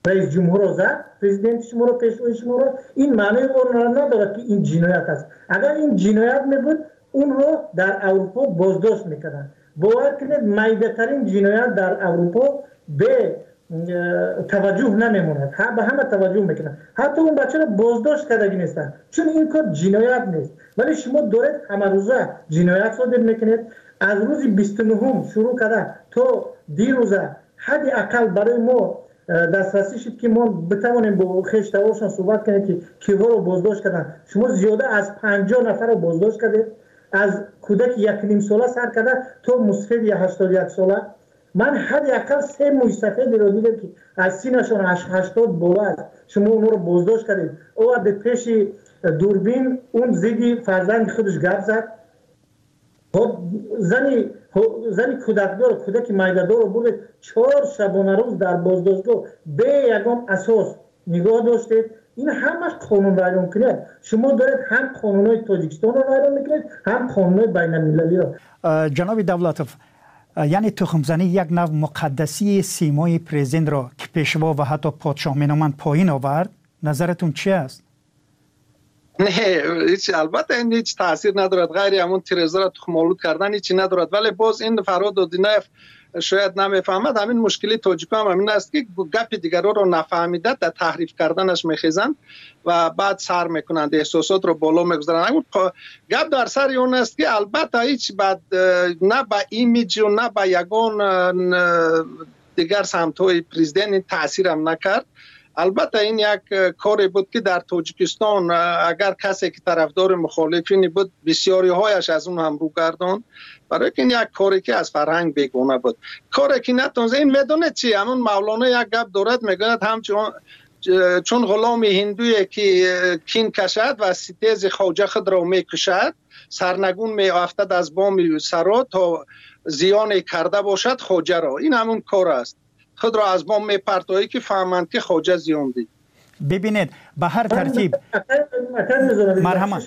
رئیس جمهور رو زد، پرزیدنت شما رو، پیشوای شما رو، این معنی رو نداره که این جنایت است. اگر این جنایت میبود اون رو در اروپا بازداشت میکردن. باور کنید میده ترین جنایت در اروپا به توجه نمیموند، به همه توجه میکنن، حتی اون بچه رو بازداشت کردگی نیستن چون این کار جنایت نیست. ولی شما دارید همه روزه جنایت صادر میکنید. از روز بیست و نه شروع کرده تا دیروزه حد اقل برای ما دسترسی شد که ما بتوانیم با خشتوارشان صحبت کنیم که کیها رو بازداشت کردن. شما زیاده از پنجاه نفر رو بازداشت کردید، از کودک یک نیم ساله سر کرده تا مسفید یا هشتاد و یک ساله. من حد اقل سه موی سفید رو دیدم که از سینشون هشتاد بالا است. شما اون رو بازداشت کردید. او به پیش دوربین اون زیدی فرزند خودش گپ زد. زنی زنی کودکدار، کودک میده‌دار رو برد چهار شبانه روز در بازداشتگاه به یگان اساس نگاه داشتید. این همش قانون رایان کنید. شما دارید هم قانون‌های تاجیکستان رو رایان میکنید هم قانون‌های بین‌المللی رو. جناب دولتوف، یعنی تخمزنی یک نوع مقدسی سیمای پرزیدنت را که پیشوا و حتی پادشاه مینامند پایین آورد، نظرتون چی است؟ نه هیچ، البته این هیچ تاثیر ندارد، غیر همون تیرزا را تخم‌آلود کردن هیچی ندارد. ولی باز این فراد دودینایف شاید نمیفهمد. همین مشکلی تاجیک هم همین است که گپ دیگران رو نفهمیده در تحریف کردنش میخیزند و بعد سر میکنند، احساسات رو بالا میگذارند. گپ در سر اون است که البته هیچ بعد نه به ایمیج و نه به یگان دیگر سمت‌های پرزیدنت تاثیر هم نکرد. البته این یک کاری بود که در تاجیکستان اگر کسی که طرفدار مخالفینی بود بسیاری هایش از اون هم رو گردان، برای که این یک کاری که از فرهنگ بیگانه بود، کاری که نتونست. این میدونه چی؟ همون مولانا یک گپ دارد، میگوید همچون چون غلام هندویی که کین کشد و ستیز خواجه خود را میکشد، سرنگون میافتد از بام سرا تا زیان کرده باشد خواجه را. این همون کار است، خود را از بام میپرتایی که فهمند که خواجه زیان دید. ببینید به هر ترتیب مرحمت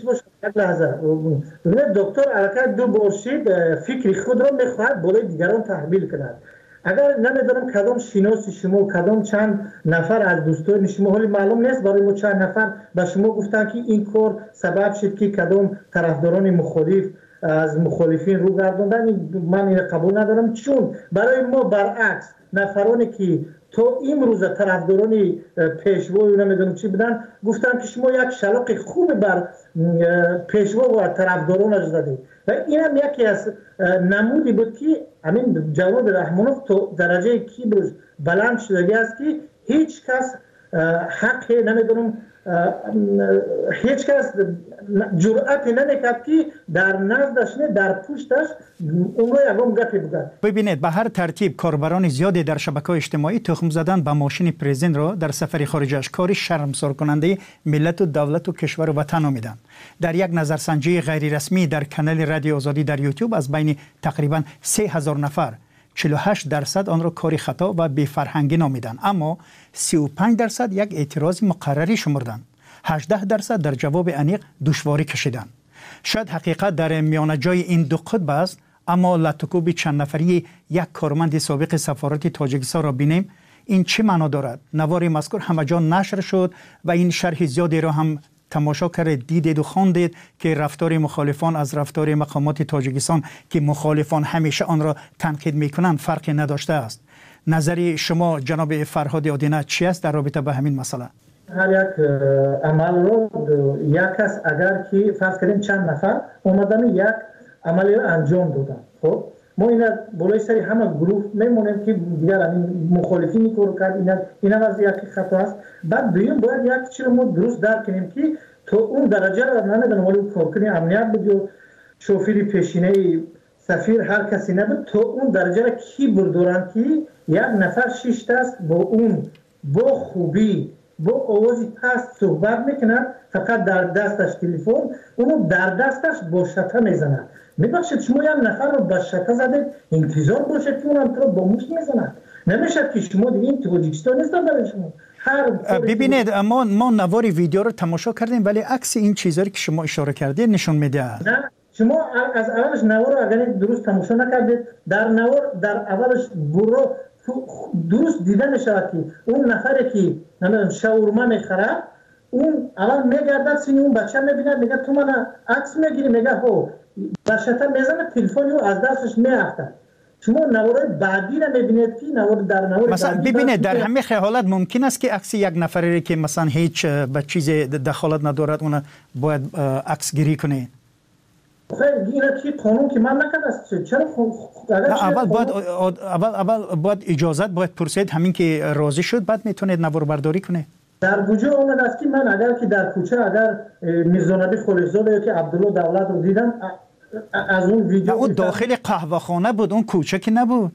دکتر حرکت دو باشید فکر خود را میخواهد بالای دیگران تحمیل کند. اگر نمیدانم کدام شناس شما کدام چند نفر از دوستان شما، حالی معلوم نیست برای ما چند نفر به شما گفتن که این کار سبب شد که کدام طرفداران مخالف از مخالفین رو گرداندن، من این قبول ندارم. چون برای ما برعکس نفرانی که تا امروز طرفداران پیشوا و نمیدونم چی بودن گفتن که شما یک شلاق خوب بر پیشوا و طرفدارانش زدید و این هم یکی از نمودی بود که همین جواد رحمانوف تا درجه کیبرش بلند شده است که هیچ کس حق نمیدونم هیچ کس جرأت نمیکرد که در نزدش نه در پشتش اون رو یکم گپی بگه. ببینید به هر ترتیب کاربران زیادی در شبکه‌های اجتماعی تخم زدن به ماشین پرزیدنت را در سفر خارجش کاری شرمسار کننده ملت و دولت و کشور و وطن نامیدند. در یک نظرسنجی غیر رسمی در کانال رادیو آزادی در یوتیوب از بین تقریبا سه هزار نفر چهل و هشت درصد آن را کاری خطا و بی فرهنگی نامیدند، اما سی و پنج درصد یک اعتراض مقرری شمردند. هجده درصد در جواب انیق دشواری کشیدند. شاید حقیقت در میانه جای این دو قطب است، اما لطکوب چند نفری یک کارمند سابق سفارت تاجیکستان را بینیم. این چه معنا دارد؟ نوار مذکور همه جا نشر شد و این شرح زیادی را هم تماشا کرد، دیدید و خواندید که رفتار مخالفان از رفتار مقامات تاجیکستان که مخالفان همیشه آن را تنقید میکنند فرقی نداشته است. نظری شما جناب فرهاد آدینه چی است در رابطه با همین مسئله؟ هر یک عمل رو یک کس اگر که فرض کنیم چند نفر اومدن یک عملی رو انجام دادن، خب ما اینا بالای سری همه گروه میمونیم که دیگر این مخالفینی کارو کرد، اینا اینا از یک خطا است. بعد دویم باید یک چیز ما درست درک کنیم که تو اون درجه رو نمیدونم ولی کارکنی امنیت بود یا شوفیر پیشینه سفیر هر کسی نبود، تو اون درجه رو کی بردارن که یک نفر شش دست با اون با خوبی با آوازی پست صحبت میکنن، فقط در دستش تلفن، اونو در دستش با شته میزنن. میبخشید شما یک نفر رو با شته زده انتظار باشه که اونم تو رو با مشت میزنن. نمیشه که شما دیگه این تاجیکستان نیست برای شما. ببینید ما ما نواری ویدیو رو تماشا کردیم ولی عکس این چیزایی که شما اشاره کردید نشون میده. نه شما از اولش نوار رو اگر درست تماشا نکردید، در نوار در اولش برو درست دیده میشود که اون نفری که نمیدونم شاورما میخره اون اول میگردد سینی اون بچه میبینه میگه تو من عکس میگیری میگه هو بچه‌تا میزنه تلفنی رو از دستش میافته. شما نوار بعدی را میبینید که نوار در نوار مثلا ببینید در همه حالت ممکن است که عکس یک نفری که مثلا هیچ به چیز دخالت ندارد اون باید عکس گیری کنه. خیر اینا که قانون که من نکرده است. چرا اول باید اول اول باید اجازت باید پرسید همین که راضی شد بعد میتونید نوار برداری کنه. در وجود آمد است که من اگر که در کوچه اگر میرزانبی خلیزاده یا که عبدالله دولت رو دیدم از اون ویدیو اون داخل قهوه خانه بود اون کوچه که نبود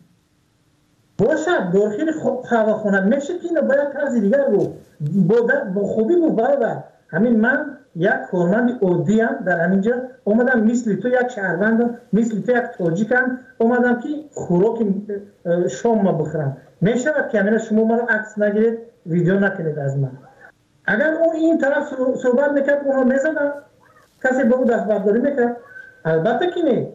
باشد داخل قهوه خانه میشه که اینو باید طرز دیگر رو با خوبی بود برادر. همین من یک کارمند عادی ام در همینجا اومدم مثل تو یک شهروندم مثل تو یک تاجیکم اومدم که خوراک شام ما بخورم. میشود که همین شما من عکس نگیرید ویدیو نکنید از من. اگر اون این طرف صحبت میکرد اونو میزدم کسی به اون دست برداری میکرد. البته که نه.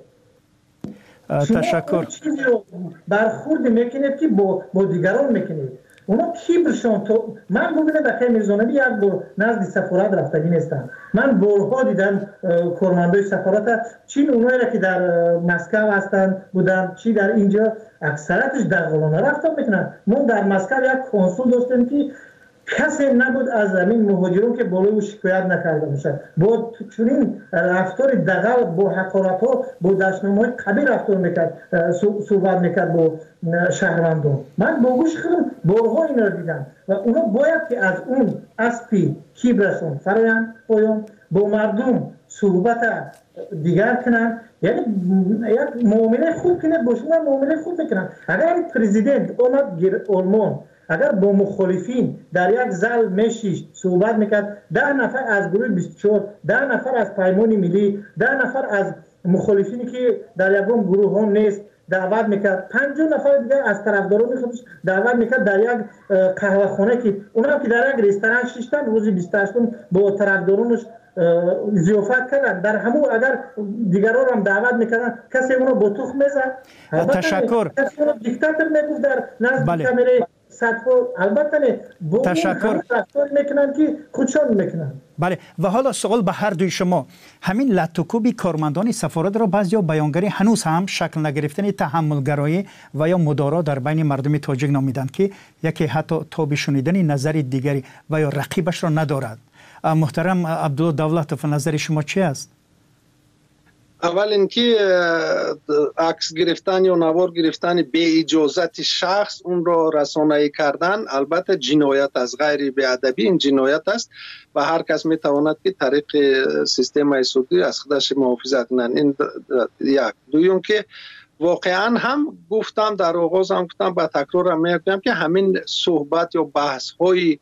تشکر. چیزی رو برخورد میکنید که با, با دیگران میکنید. اونا کیبرشون تو من ببینم دکه میرزانبی یک بار نزد سفارت رفتگی نیستم. من بارها دیدم کارمندای سفارت چین اونایی را که در مسکو هستن بودن چی در اینجا اکثرتش در قلانه رفتن میکنن. ما در مسکو یک کنسول داشتیم که کسی نبود از زمین مهاجرون که بالای او شکایت نکرده باشه. با چنین رفتار دغل با حقارت ها با دشنامه‌های قبیح رفتار میکرد صحبت میکرد با شهروندان. من با گوش خودم بارها این را دیدم و اونا باید که از اون اسپی کیبرشون فرایند پایان با مردم صحبت دیگر کنن. یعنی یک معامله خوب کنه باشون معامله خوب میکنن. اگر پرزیدنت اومد گیر آلمان اگر با مخالفین در یک زل میشیش صحبت میکرد ده نفر از گروه بیست و چهار ده نفر از پیمان ملی ده نفر از مخالفینی که در یکم گروه ها نیست دعوت میکرد پنجاه نفر دیگر از طرفداران خودش دعوت میکرد در یک قهوه خانه که اونها که در یک رستوران شیشتن روز بیست و هشتم با طرفدارانش ضیافت کردن. در همون اگر دیگران هم دعوت میکردن کسی اونو با تخم میزد. تشکر. کسی اونو دیکتاتور میگفت در نزد بله. کامره البته نه با تشکر میکنن که خودشان میکنن. بله و حالا سوال به هر دوی شما همین لطوکوبی کارمندان سفارت را بعضیا بیانگری هنوز هم شکل نگرفتن تحملگرایی و یا مدارا در بین مردم تاجیک نامیدند که یکی حتی تاب شنیدن نظر دیگری و یا رقیبش را ندارد. محترم عبدالله دولتوف نظر شما چی است؟ اول اینکه عکس گرفتن یا نوار گرفتن به اجازت شخص اون را رسانه‌ای کردن البته جنایت است، غیر بی‌ادبی این جنایت است و هر کس میتواند که طریق سیستم سودی از خودش محافظت کنند. این یک. دوم که واقعا هم گفتم در آغاز هم گفتم با تکرار هم میگم که همین صحبت یا بحث های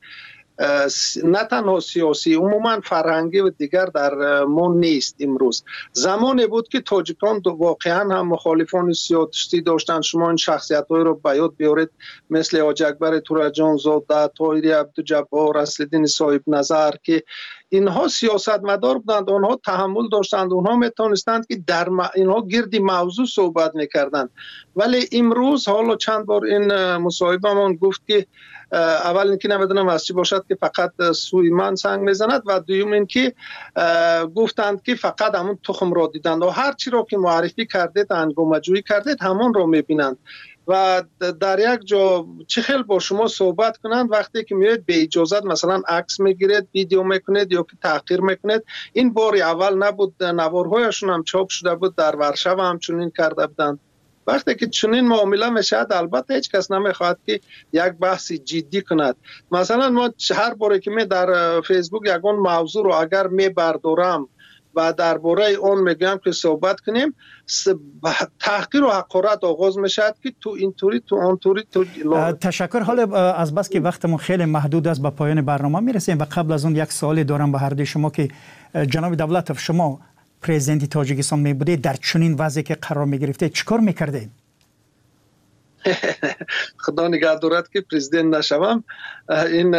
نه تنها سیاسی عموما فرهنگی و دیگر در ما نیست. امروز زمانی بود که تاجیکان واقعا هم مخالفان سیاسی داشتن. شما این شخصیت های رو به یاد بیارید مثل حاجی اکبر تورجان زاده، طاهری عبدالجبار، اصلالدین صاحب نظر که اینها سیاستمدار بودند، اونها تحمل داشتند، اونها میتونستند که در م... اینها گردی موضوع صحبت میکردند. ولی امروز حالا چند بار این مصاحبه‌مان گفت که اول اینکه نمیدونم از چی باشد که فقط سوی من سنگ میزند و دوم اینکه گفتند که فقط همون تخم را دیدند و هر چی را که معرفی کردید انگام جویی کردید همون را میبینند و در یک جا چه خیلی با شما صحبت کنند وقتی که میاد به اجازت مثلا عکس میگیرید ویدیو میکنید یا که تحقیر میکنید. این بار اول نبود، نوارهایشون هم چاپ شده بود در ورشو هم چنین کرده بودند. وقتی که چنین معامله میشد البته هیچ کس نمیخواد که یک بحث جدی کند. مثلا ما هر باره که می در فیسبوک یگان موضوع رو اگر میبردارم و درباره اون میگم که صحبت کنیم تحقیر و حقارت آغاز میشد که تو اینطوری تو اونطوری تو تشکر. حالا از بس که وقتمون خیلی محدود است به پایان برنامه میرسیم و قبل از اون یک سوالی دارم به هر دوی شما که جناب دولتوف شما پرزیدنت تاجیکستان می بوده در چنین وضعی که قرار می گرفته چیکار میکرده؟ خدا نگهدارد که پرزیدنت نشوم. این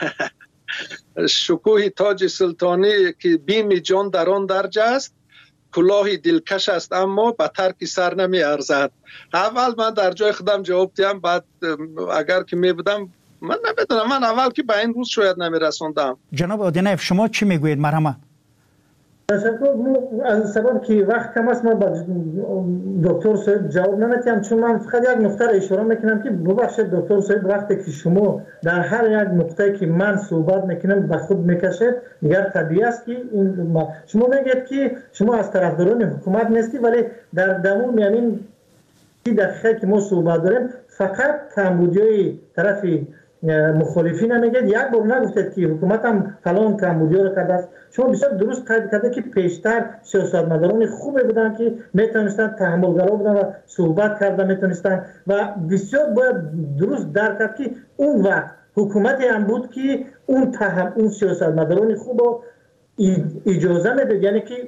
شکوه تاج سلطانی که بیم جان در آن درجه است کلاه دلکش است اما به ترک سر نمی ارزد. اول من در جای خودم جواب دیم، بعد اگر که می بودم من نمیدونم، من اول که به این روز شاید نمی رسوندم. جناب آدینایف شما چی میگویید؟ مرحمت. تشکر. از سبب که وقت کم است من با دکتر صاحب جواب نمیتونم، چون من فقط یک نکته را اشاره میکنم که ببخشید دکتر صاحب، وقتی که شما در هر یک نقطه که من صحبت میکنم به خود میکشید دیگر طبیعی است که این شما میگید که شما از طرفداران حکومت نیستی، ولی در دمون یعنی این دقیقه که ما صحبت داریم فقط کمبودیای طرف مخالفین نمیگید. یک بار نگفتید که حکومت هم فلان کمبودیا رو کرده است. شما بسیار درست قید کرده که پیشتر سیاستمداران خوبی بودن که میتونستن تحملگرا بودن و صحبت کرده میتونستن و بسیار باید درست درک کرد که اون وقت حکومتی هم بود که اون تهم اون سیاستمداران خوب رو اجازه میداد، یعنی که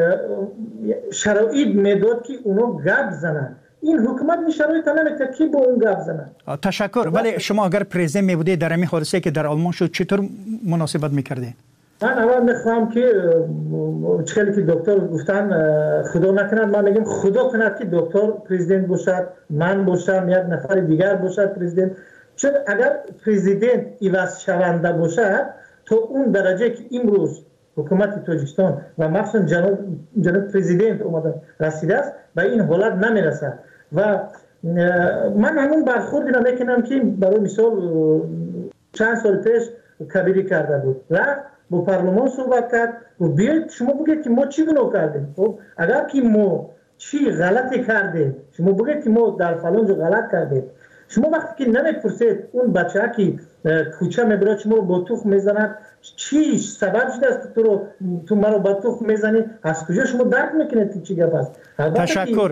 شرایط میداد که اونا گپ زنن. این حکومت این شرایط نمیده که با اون گپ زنن. تشکر. ولی شما اگر پرزیدنت می بودید در این حادثه که در آلمان شد چطور مناسبت میکردید؟ من اول میخوام که چخیلی که دکتر گفتن خدا نکند، من میگم خدا کند که دکتر پرزیدنت باشد، من باشم، یک نفر دیگر باشد پرزیدنت. چون اگر پرزیدنت عوض شونده باشد تا اون درجه که امروز حکومت تاجیکستان و مخصوصا جناب جناب پرزیدنت اومده رسیده است به این حالت نمیرسد. و من همون برخوردی را میکنم که برای مثال چند سال پیش کبیری کرده بود، رفت با پارلمان صحبت کرد و بیاید شما بگید که ما چی گناه کردیم. خب اگر که ما چی غلطی کردیم شما بگید که ما در فلان جا غلط کردیم. شما وقتی که نمیپرسید اون بچه که کوچه میبره شما رو با توخ میزند چی سبب شده است تو رو تو مرا با توخ میزنی، از کجا شما درک میکنید که چی گپ است؟ تشکر.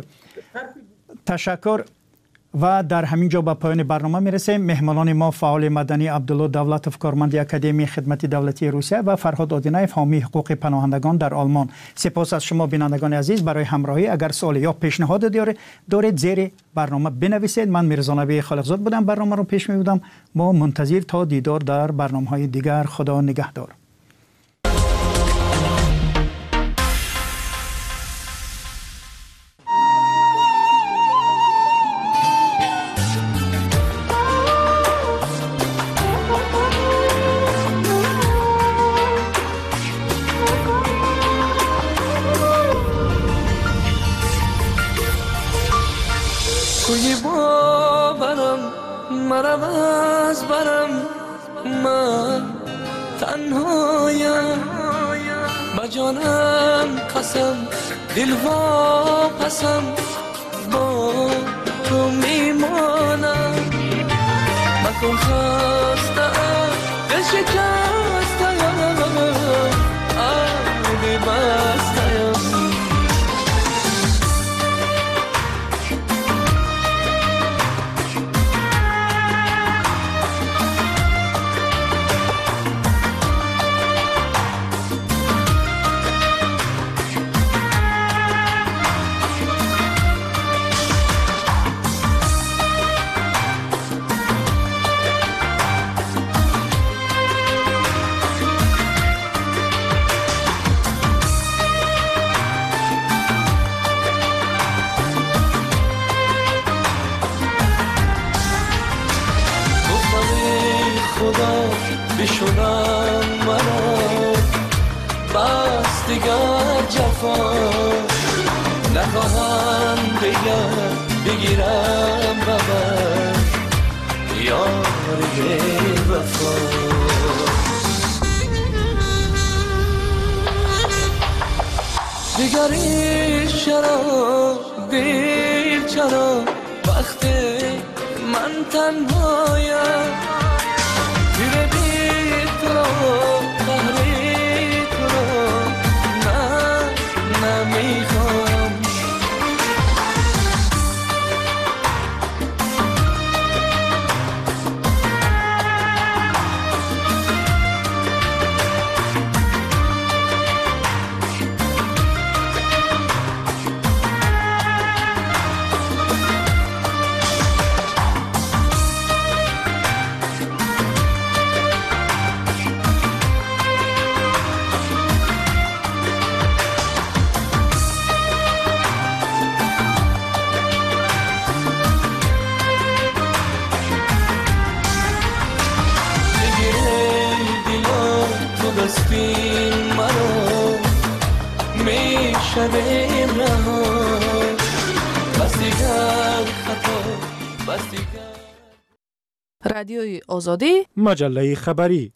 تشکر. و در همین جا به پایان برنامه میرسیم. مهمانان ما فعال مدنی عبدالله دولتوف، کارمند اکادمی خدمت دولتی روسیه، و فرهاد آدینایف، حامی حقوق پناهندگان در آلمان. سپاس از شما بینندگان عزیز برای همراهی. اگر سوال یا پیشنهاد دارید زیر برنامه بنویسید. من میرزا نبی خالقزاد بودم، برنامه رو پیش میبردم. ما منتظر تا دیدار در برنامه‌های دیگر. خدا نگهدار. دل واپسم با تو میمانم، مکن خستم دل شکستم آبی بستم. بشونم منو بس دیگر جفا نخواهم دیگر بگیرم ببر یار بی وفا. دیگری چرا دیر چرا وقتی من تنهایم دیره بی تو رو قهری تو رو نه نمیخوام. بستین مرا میشویم رها بس دیگر خطا بس دیگر. رادیوی آزادی مجله خبری.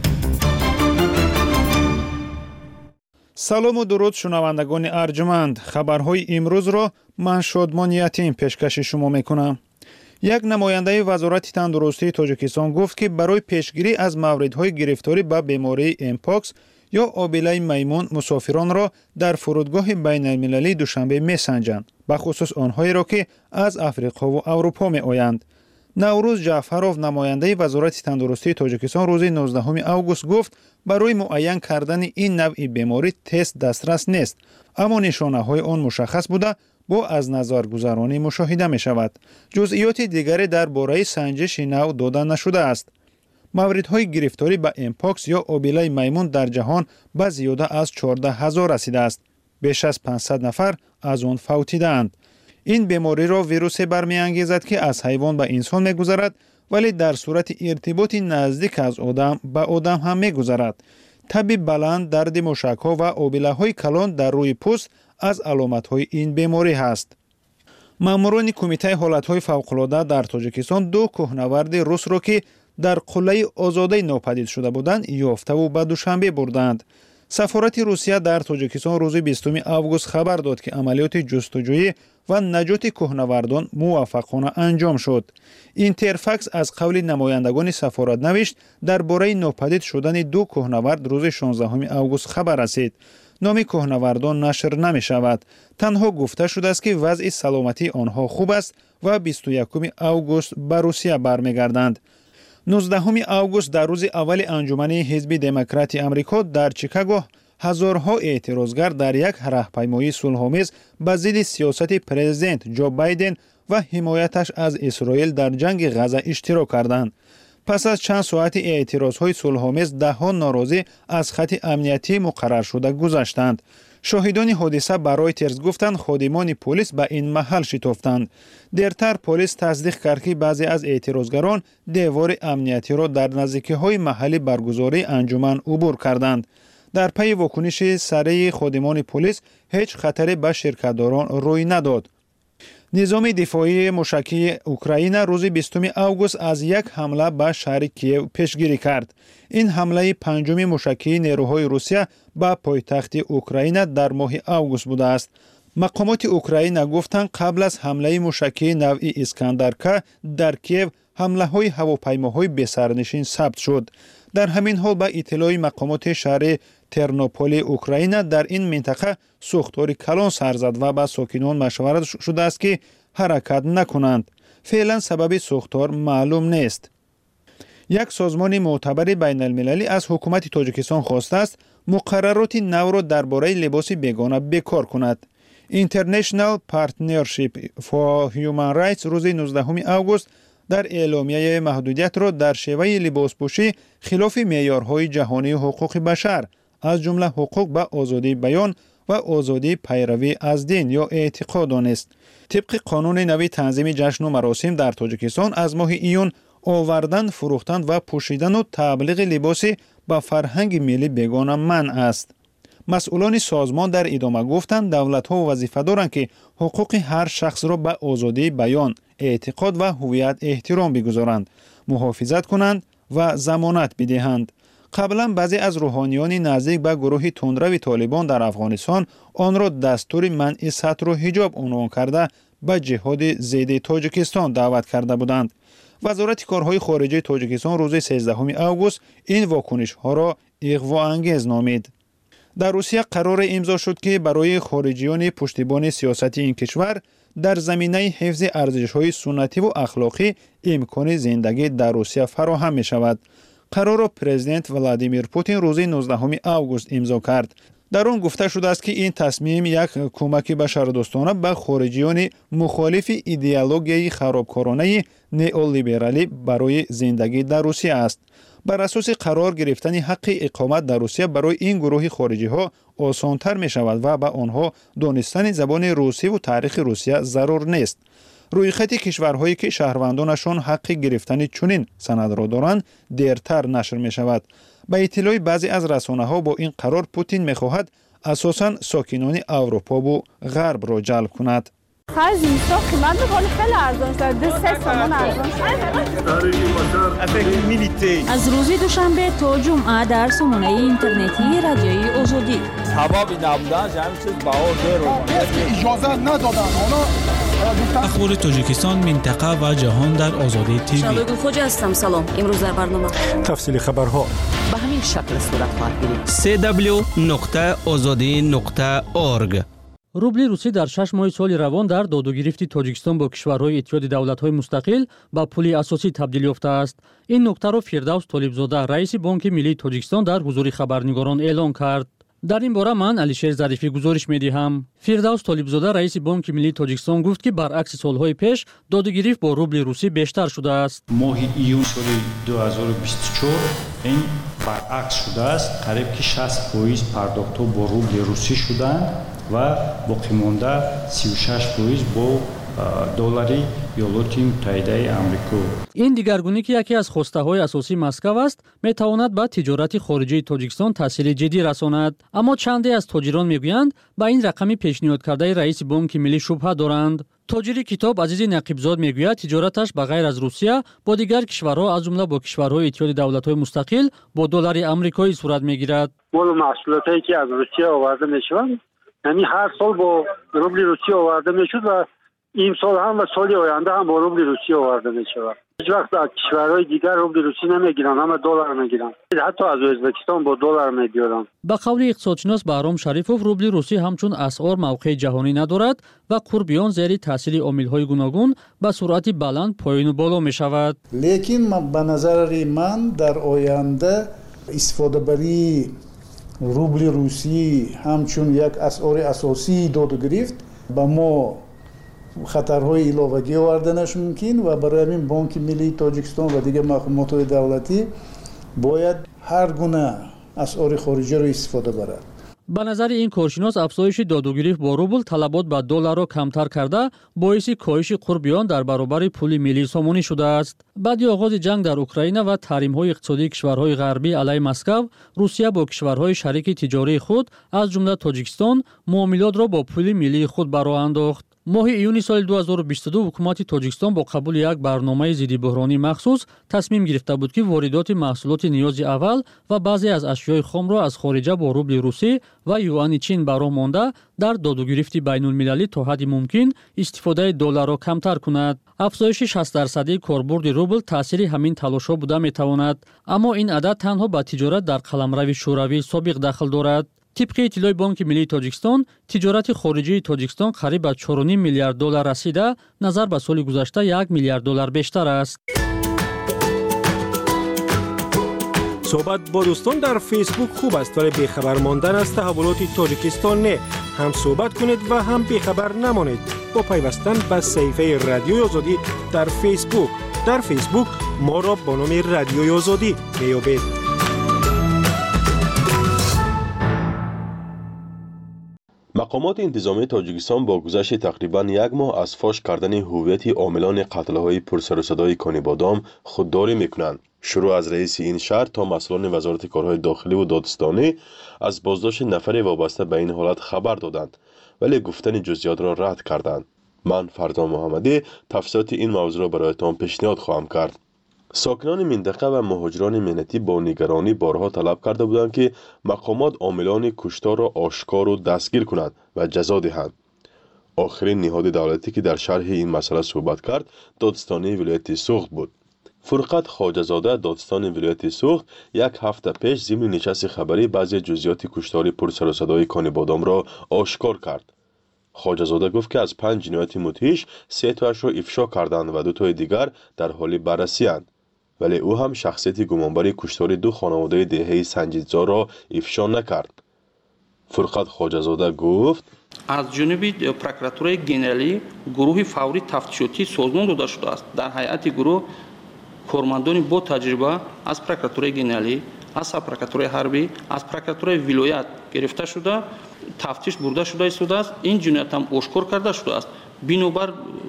салому дуруд шунавандагони арҷуманд, хабарҳои имрӯзро ман Шодмон Ятим пешкаши шумо мекунам. як намояндаи вазорати тандурустии Тоҷикистон гуфт ки барои пешгирӣ аз мавридҳои гирифторӣ ба бемории эмпокс ё обилаи маймун мусофиронро дар фурудгоҳи байналмилалии Душанбе месанҷанд, бахусус онҳоеро ки аз Африқову Аврупо меоянд. Наврӯз Ҷаъфаров, намояндаи вазорати тандурустии Тоҷикистон, рӯзи нуздаҳуми август гуфт, барои муайян кардани ин навъи беморӣ тест дастрас нест, аммо нишонаҳои он мушаххас буда бо аз назаргузаронӣ мушоҳида мешавад. ҷузъиёти дигаре дар бораи санҷиши нав дода нашудааст. мавридҳои гирифторӣ ба эмпокс ё обилаи маймун дар ҷаҳон ба зиёда аз чордаҳ ҳазор расидааст. беш аз панҷсад нафар аз он фавтидаанд. ин бемориро вирусе бармеангезад ки аз ҳайвон ба инсон мегузарад, вале дар сурати иртиботи наздик аз одам ба одам ҳам мегузарад. таби баланд, дарди мушакҳо ва обилаҳои калон дар рӯи пӯст аз аломатҳои ин беморӣ ҳаст. маъмурони кумитаи ҳолатҳои фавқулода дар Тоҷикистон ду кӯҳнаварди русро ки дар қуллаи озодӣ нопадид шуда буданд, ёфтаву ба Душанбе бурданд. сафорати Русия дар Тоҷикистон рӯзи бистуми август хабар дод ки амалиёти ҷустуҷӯӣ ва наҷоти кӯҳнавардон муваффақона анҷом шуд. Интерфакс аз қавли намояндагони сафорат навишт, дар бораи нопадид шудани ду кӯҳнавард рӯзи шонздаҳуми август хабар расид. номи кӯҳнавардон нашр намешавад. танҳо гуфта шудааст ки вазъи саломатии онҳо хуб аст ва бисту якуми август ба Русия бармегарданд. нуздаҳуми август дар рӯзи аввали анҷумани Ҳизби Демократии Амрико дар Чикаго ҳазорҳо эътирозгар дар як раҳпаймоии сулҳомез ба зидди сиёсати президент Ҷо Байден ва ҳимояташ аз Исроил дар ҷанги Ғаза иштирок карданд. пас аз чанд соати эътирозҳои сулҳомез, даҳҳо норозӣ аз хати амниятии муқарраршуда гузаштанд. шоҳидони ҳодиса ба Reuters гуфтанд, ходимони полис ба ин маҳал шитофтанд. дертар полис тасдиқ кард ки баъзе аз эътирозгарон девори амниятиро дар наздикиҳои маҳалли баргузории анҷуман убур карданд. дар пайи вокуниши сарии ходимони полис ҳеҷ хатаре ба ширкатдорон рӯй надод. низоми дифоии мушакии Украина рӯзи бистуми август аз як ҳамла ба шаҳри Киев пешгирӣ кард. ин ҳамлаи панҷуми мушакии нерӯҳои Русия ба пойтахти Украина дар моҳи август будааст. мақомоти Украина гуфтанд, қабл аз ҳамлаи мушакии навъи Искандар-К дар Киев ҳамлаҳои ҳавопаймоҳои бесарнишин сабт шуд. дар ҳамин ҳол ба иттилои мақомоти шаҳри Тернополи Украина дар ин минтақа сӯхтори калон сар зад ва ба сокинон машварат шудааст ки ҳаракат накунанд. феълан сабаби сӯхтор маълум нест. як созмони мӯътабари байналмилалӣ аз ҳукумати Тоҷикистон хостааст муқаррароти навро дар бораи либоси бегона бекор кунад. International Partnership for Human Rights рӯзи нуздаҳуми август дар эъломияи маҳдудиятро дар шеваи либоспӯшӣ хилофи меъёрҳои ҷаҳонии ҳуқуқи башар, аз ҷумла ҳуқуқ ба озодии баён ва озодии пайравӣ аз дин ё эътиқод донест. тибқи қонуни нави танзими ҷашну маросим дар Тоҷикистон аз моҳи июн овардан, фурӯхтан ва пӯшидану таблиғи либоси ба фарҳанги миллӣ бегона манъ аст. масъулони созмон дар идома гуфтанд, давлатҳо вазифа доранд ки ҳуқуқи ҳар шахсро ба озодии баён, эътиқод ва ҳувият эҳтиром бигузоранд, муҳофизат кунанд ва замонат бидиҳанд. қаблан баъзе аз рӯҳониёни наздик ба гурӯҳи тундрави Толибон дар Афғонистон онро дастури манъи сатру ҳиҷоб унвон карда ба ҷиҳоди зидди Тоҷикистон даъват карда буданд. вазорати корҳои хориҷии Тоҷикистон рӯзи сезддаҳуми август ин вокунишҳоро иғвоангез номид. дар Русия қароре имзо шуд ки барои хориҷиёни пуштибони сиёсати ин кишвар дар заминаи ҳифзи арзишҳои суннативу ахлоқӣ имкони зиндагӣ дар Русия фароҳам мешавад. қарорро президент Владимир Путин рӯзи нуздаҳуми август имзо кард. дар он гуфта шудааст ки ин тасмим як кӯмаки башарадӯстона ба хориҷиёни мухолифи идеологияи харобкоронаи неолибералӣ барои зиндагӣ дар Русия аст. бар асоси қарор гирифтани ҳаққи иқомат дар Русия барои ин гурӯҳи хориҷиҳо осонтар мешавад ва ба онҳо донистани забони русиву таърихи Русия зарур нест. رویخط کشورهایی که شهروندانشان حق گرفتن چنین سند را دارند دیرتر نشر می شود. به اطلاع بعضی از رسانه ها با این قرار پوتین می خواهد اساساً ساکنان اروپا و غرب را جلب کند. خرج اینستا قیمت میکنه خیلی ارزان شد. دو سه تومان ارزان شد. از روز دوشنبه تا جمعه در سامانه اینترنتی رادیوی آزادی. سببی نبودن همین چیز بها زیرو. اجازه ندادن. اخبار تاجیکستان، منطقه و جهان در آزادی تیوی. شبگون خوجا هستم. سلام. امروز در برنامه تفصیل خبرها به همین شکل صورت خواهد گرفت. سی دبلیو نقطه آزادی نقطه اورگ. روبل روسی در شش ماه سال روان در دادوگیری تاجیکستان با کشورهای اتحاد دولت‌های مستقل با پول اساسی تبدیل یافته است. این نکته را فردوس طالبزاده رئیس بانک ملی تاجیکستان در حضور خبرنگاران اعلام کرد. در این باره من علیشیر ظریفی گزارش می‌دهم. فردوس طالبزاده رئیس بانک ملی تاجیکستان گفت که برعکس سال‌های پیش دادوگیری با روبل روسی بیشتر شده است. ماه ایون سال دو هزار و بیست و چهار این برعکس شده است. قریب که شصت درصد پرداخت‌ها با روبل روسی شدند و باقی مانده سی و شش درصد با دلاری ایالات متحده آمریکا. این دیگرگونی که یکی از خواسته‌های اساسی مسکو است، می‌تواند به تجارت خارجی تاجیکستان تاثیر جدی رساند. اما چندی از تاجران می‌گویند با این رقمی پیشنهاد کرده رئیس بانک ملی شبهه دارند. تاجر کتاب عزیز نقیبزاد میگوید تجارتش به غیر از روسیه با دیگر کشورها از جمله با کشورهای اتحاد دولت‌های مستقل با دلار آمریکایی صورت می‌گیرد. مال محصولاتی که از روسیه آورده میشوند، یعنی هر سال با روبل روسی آورده میشد و این سال هم و سال آینده هم با روبل روسی آورده میشود. هیچ وقت از کشورهای دیگر روبل روسی نمیگیرن، همه دلار میگیرن. حتی از ازبکستان با دلار میگیرن. با قول اقتصادشناس بهرام شریفوف روبل روسی همچون اسعار موقع جهانی ندارد و قربیان زیر تاثیر عامل‌های گوناگون با سرعت بلند پایین و بالا میشود. لیکن به نظر من در آینده استفاده بری روبل روسی همچون یک اسعار اساسی داد و گرفت با ما خطرهای علاوگی آوردنش ممکن و برای همین بانک ملی تاجیکستان و دیگر مقامات دولتی باید هر گونه اسعار خارجی را استفاده برد. به نظر این کارشناس افزایش دادوگیری با روبل طلبات به دلار را کمتر کرده باعث کاهش قربیان در برابر پول ملی سامانی شده است. بعد آغاز جنگ در اوکراین و تحریم‌های اقتصادی کشورهای غربی علیه مسکو، روسیه با کشورهای شریک تجاری خود از جمله تاجیکستان معاملات را با پول ملی خود برآ انداخت. ماه ایون سال دو هزار و بیست و دو حکومت تاجیکستان با قبول یک برنامه ضد بحرانی مخصوص تصمیم گرفته بود که واردات محصولات نیاز اول و بعضی از اشیاء خام را از خارج با روبل روسی و یوان چین برآ مانده در دادوگیری بین المللی تا حد ممکن استفاده دلار را کمتر کند. افزایش شصت درصدی کاربرد روبل تاثیر همین تلاش‌ها بوده میتواند، اما این عدد تنها به تجارت در قلمرو شوروی سابق دخل دارد. طبق اطلاع بانک ملی تاجیکستان، تجارت خارجی تاجیکستان قریب به چهار و نیم میلیارد دلار رسیده، نظر به سال گذشته یک میلیارد دلار بیشتر است. صحبت با دوستان در فیسبوک خوب است ولی بیخبر ماندن از تحولات تاجیکستان نه. هم صحبت کنید و هم بیخبر نمانید با پیوستن به صفحه رادیوی آزادی در فیسبوک. در فیسبوک ما را با نام رادیوی آزادی میابید. مقامات انتظامی تاجیکستان با گذشت تقریباً یک ماه از فاش کردن هویت عاملان قتل‌های پرسر و صدای کانیبادام خودداری می‌کنند. شروع از رئیس این شهر تا مسئولان وزارت کارهای داخلی و دادستانی از بازداشت نفر وابسته به این حالت خبر دادند ولی گفتن جزئیات را رد کردند. من فرزان محمدی تفصیلات این موضوع را برایتان پیشنهاد خواهم کرد. ساکنان منطقه و مهاجران مهنتی با نگرانی بارها طلب کرده بودند که مقامات عاملان کشتار را آشکار و دستگیر کنند و جزا دهند. آخرین نهاد دولتی که در شرح این مسئله صحبت کرد دادستانی ولایت سوخت بود. فرقت خواجه‌زاده دادستان ولایت سوخت یک هفته پیش ضمن نشست خبری بعضی جزئیات کشتار پرسر و صدای کانیبادام را آشکار کرد. خواجه‌زاده گفت که از پنج جنایت مدهش سه تایش را افشا کردند و دو تای دیگر در حال بررسی اند. ولی او هم شخصیت گمانبر کشتار دو خانواده دهه سنجیدزار را افشا نکرد. فرقت خواجه‌زاده گفت از جانب پروکراتورای گنرالی گروه فوری تفتیشاتی سازمان داده شده است. در هیئت گروه کارمندان با تجربه از پروکراتورای گنرالی، از پروکراتورای حربی، از پروکراتورای ولایت گرفته شده تفتیش برده شده است. این جنایت هم آشکار کرده شده است. بنابر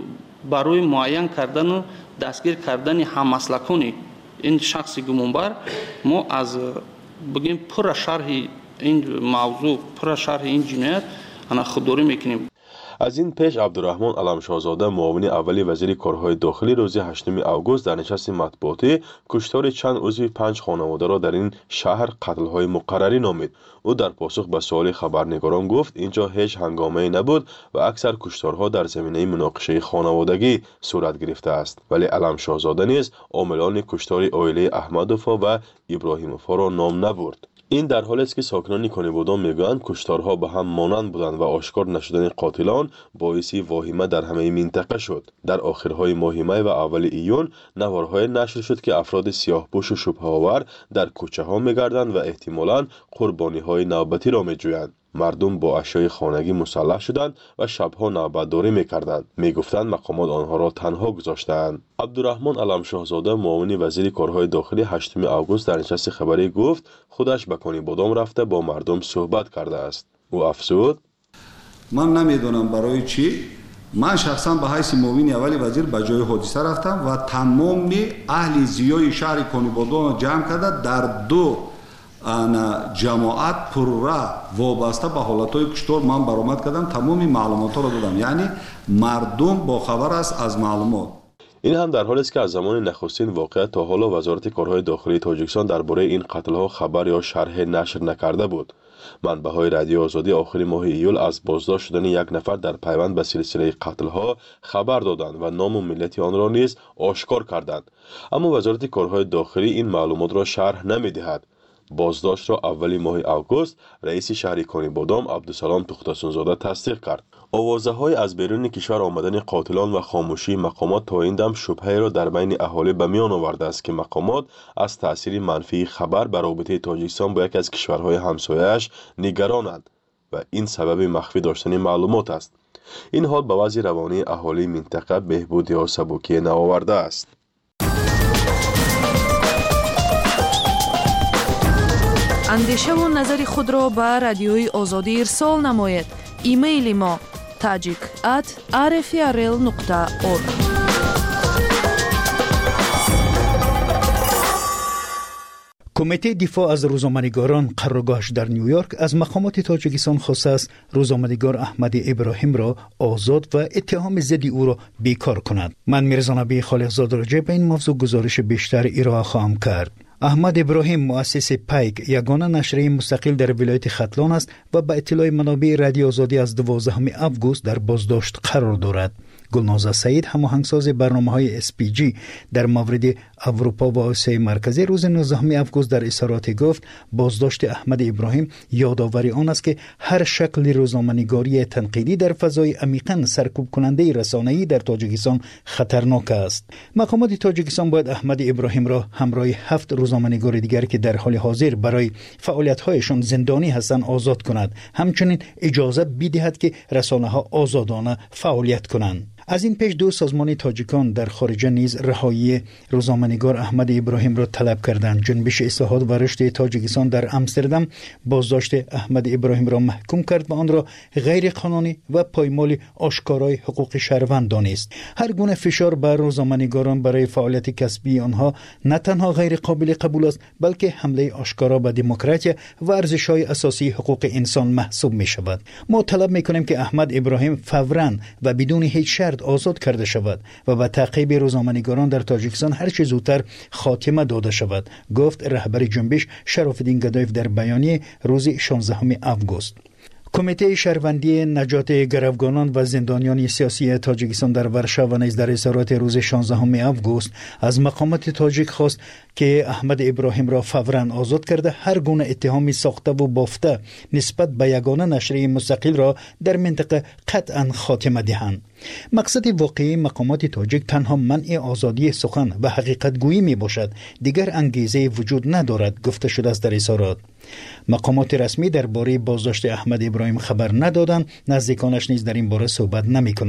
برای معین کردن و دستگیر کردن هممسلکان این شخص گمانبر ما از بگیم پر شرح این موضوع پر شرح این جنایت انا خودداری میکنیم. از این پیش عبدالرحمن علمشاهزاده معاون اولی وزیر کارهای داخلی روز هشتم آگوست در نشست مطبوعاتی کشتار چند عضو پنج خانواده را در این شهر قتل‌های مقرری نامید. او در پاسخ به سوال خبرنگاران گفت اینجا هیچ هنگامه‌ای نبود و اکثر کشتارها در زمینه مناقشه خانوادگی صورت گرفته است. ولی علمشاهزاده نیز عاملان کشتار عائله احمدوفا و ابراهیموفا را نام نبرد. این در حالی است که ساکنان کنیبودان میگویند کشتارها به هم مانند بودند و آشکار نشدن قاتلان باعث واهمه در همه منطقه شد. در آخرهای ماه می و اول ایون نوارهای نشر شد که افراد سیاه‌پوش و شبه‌آور در کوچه ها میگردند و احتمالاً قربانی های نوبتی را میجویند. مردم با اشیاء خانگی مسلح شدند و شبها نوبتداری میکردند. میگفتند مقامات آنها را تنها گذاشتند. عبدالرحمن علمشاهزاده معاون وزیر کارهای داخلی هشتم آگوست در نشست خبری گفت خودش به کنیبادام رفته با مردم صحبت کرده است. او افزود: من نمیدونم برای چی من شخصا به حیث معاون اولی وزیر به جای حادثه رفتم و تمام اهل زیای شهر کنیبادام جمع کرده در دو انا جماعت پرره وابسته به حالتهای کشتار من برآمد کردم، تمامی معلومات را دادم. یعنی مردم با خبر است از معلومات. این هم در حالی است که از زمان نخستین واقعه تا حالا وزارت کارهای داخلی تاجیکستان درباره این قتل‌ها خبر یا شرح نشر نکرده بود. منبع‌های رادیو آزادی آخر ماه ایول از بازداشت شدن یک نفر در پیوند به سلسله قتل‌ها خبر دادند و نام و ملت آن را نیز آشکار کردند. اما وزارت کارهای داخلی این معلومات را شرح نمی‌دهد. بازداشت را اولی ماه آگوست رئیس شهر کنیبادام عبدالسلام تختاسونزاده تصدیق کرد. آوازه‌های از بیرون کشور آمدن قاتلان و خاموشی مقامات تا این دم شبهه را در بین اهالی به میان آورده است که مقامات از تأثیر منفی خبر بر رابطه تاجیکستان با یکی از کشورهای همسایه‌اش نگرانند و این سبب مخفی داشتن معلومات است. این حال به وضع روانی اهالی منطقه بهبود یا سبکی نآورده است. اندیشه و نظر خود را به رادیوی آزادی ارسال نماید. ایمیل ما tajik at r f r l نقطه org. کمیته دفاع از روزنامه‌نگاران قرارگاهش در نیویورک از مقامات تاجیکستان خواسته است روزنامه‌نگار احمد ابراهیم را آزاد و اتهام ضد او را بیکار کند. من میرزا نبی خالقزاده راجع به این موضوع گزارش بیشتر ارائه خواهم کرد. احمد ابراهیم مؤسس پیک یگانه نشریه مستقل در ولایت ختلان است و به اطلاع منابع رادیو آزادی از دوازدهم آگوست در بازداشت قرار دارد. گلنازه سعید هماهنگساز برنامه‌های اس پی جی در مورد اروپا و آسیای مرکزی روز نوزدهم آگوست در اظهارات گفت بازداشت احمد ابراهیم یادآوری آن است که هر شکل روزنامه‌نگاری تنقیدی در فضای عمیقاً سرکوب کننده رسانه‌ای در تاجیکستان خطرناک است. مقامات تاجیکستان باید احمد ابراهیم را همراه هفت روزنامه‌نگار دیگر که در حال حاضر برای فعالیت‌هایشان زندانی هستند آزاد کند. همچنین اجازه بدهد که رسانه‌ها آزادانه فعالیت کنند. از این پیش دو سازمان تاجیکان در خارج نیز رهایی روزنامه‌نگار احمد ابراهیم را طلب کردند. جنبش اصلاحات و رشد تاجیکستان در امستردام بازداشت احمد ابراهیم را محکوم کرد و آن را غیر قانونی و پایمال آشکارای حقوق شهروند دانست. هر گونه فشار بر روزنامه‌نگاران برای فعالیت کسبی آنها نه تنها غیر قابل قبول است بلکه حمله آشکارا به دموکراسی و ارزش‌های اساسی حقوق انسان محسوب می‌شود. ما طلب می‌کنیم که احمد ابراهیم فوراً و بدون هیچ شرط آزاد کرده شود و به تعقیب روزنامه‌نگاران در تاجیکستان هر چه زودتر خاتمه داده شود، گفت رهبر جنبش شراف‌الدین گدایف در بیانیه روز شانزدهم آگوست. کمیته شهروندی نجات گروگانان و زندانیان سیاسی تاجیکستان در ورشو و نیز در اظهارات روز شانزدهم آگوست از مقامات تاجیک خواست که احمد ابراهیم را فوراً آزاد کرده هر گونه اتهامی ساخته و بافته نسبت به یگانه نشریه مستقل را در منطقه قطعاً خاتمه دهند. مقصد واقعی مقامات تاجیک تنها منع آزادی سخن و حقیقت گویی می باشد، دیگر انگیزه وجود ندارد، گفته شده است در اظهارات. مقامات رسمی درباره بازداشت احمد ابراهیم خبر ندادند، نزدیکانش نیز در این باره صحبت نمی کنند.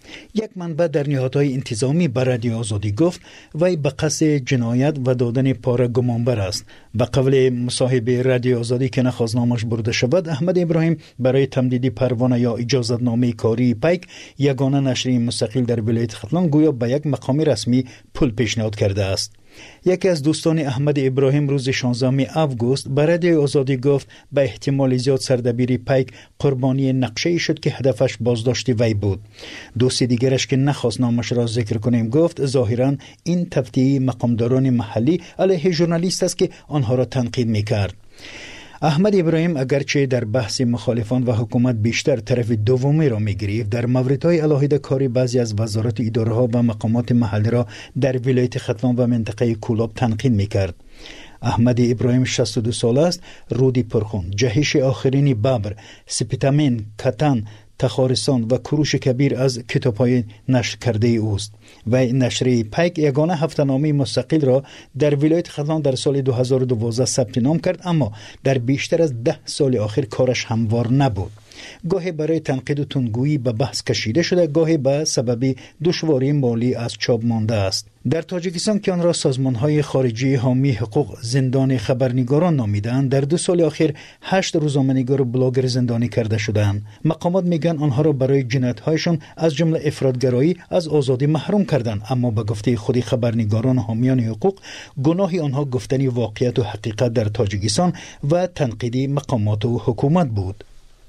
یک منبع در نهادهای انتظامی به رادیو آزادی گفت وی به قصد جنایت و دادن پاره گمانبر است. به قول مصاحب رادیو آزادی که نخواستنامش برده شود، احمد ابراهیم برای تمدید پروانه یا اجازتنامه کاری پیک یگانه نشریه مستقل در ولایت ختلان گویا به یک مقام رسمی پول پیشنهاد کرده است. یکی از دوستان احمد ابراهیم روز شانزدهم آگوست به رادیو آزادی گفت به احتمال زیاد سردبیر پیک قربانی نقشه شد که هدفش بازداشت وی بود. دوست دیگرش که نخواست نامش را ذکر کنیم گفت ظاهرا این تفتیحی مقامداران محلی علیه ژورنالیست است که آنها را تنقید میکرد. احمد ابراهیم اگرچه در بحث مخالفان و حکومت بیشتر طرف دومی را می‌گرفت، در موردهای علاهیده کاری بعضی از وزارت اداره‌ها و مقامات محلی را در ولایت ختلان و منطقه کولاب تنقید می‌کرد. احمد ابراهیم شصت و دو ساله است، رودی پرخون، جهش آخرین ببر، سپتامین، کتان، تخارستان و کروش کبیر از کتاب‌های نشر کرده اوست و نشریه پیک یگانه هفته‌نامه مستقل را در ولایت ختلان در سال دو هزار و دوازده ثبت نام کرد، اما در بیشتر از ده سال آخر کارش هموار نبود. گاهی برای تنقید و تندگویی به بحث کشیده شده، گاهی به سبب دشواری مالی از چاپ مانده است. در تاجیکستان که آن را سازمان‌های خارجی حامی حقوق زندان خبرنگاران نامیدند، در دو سال اخیر هشت روزنامه‌نگار و بلاگر زندانی کرده شدند. مقامات میگن آنها را برای جنایت‌هایشان از جمله افراط‌گرایی از آزادی محروم کردند، اما به گفته خود خبرنگاران و حامیان حقوق گناه آنها گفتن واقعیت و حقیقت در تاجیکستان و تنقید مقامات و حکومت بود.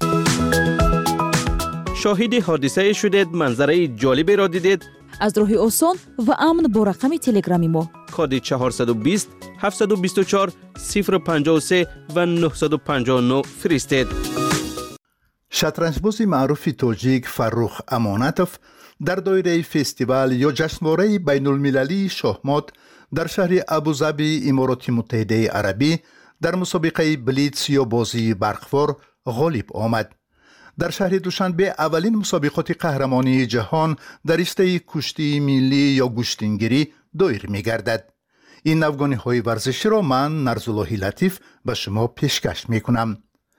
شاهد حادثه شدید، منظره جالبی را دیدید؟ از راه آسان و امن با رقم تلگرامی ما کد چهارصد و بیست هفتصد و بیست و چهار صفر پنجاه و سه و نهصد و پنجاه و نه فرستید. شطرنجباز معروف تاجیک فرخ امانتوف در دایره فستیوال یا جشنواره بین المللی شاهمات در شهر ابوظبی امارات متحده عربی در مسابقه بلیتز یا بازی برق‌وار غالب آمد. در شهر دوشنبه اولین مسابقات قهرمانی جهان در رشته کشتی ملی یا گوشتینگیری دایر می گردد. این نوگانی های ورزشی را من نرزاللهی لطیف به شما پیشکش می کنم.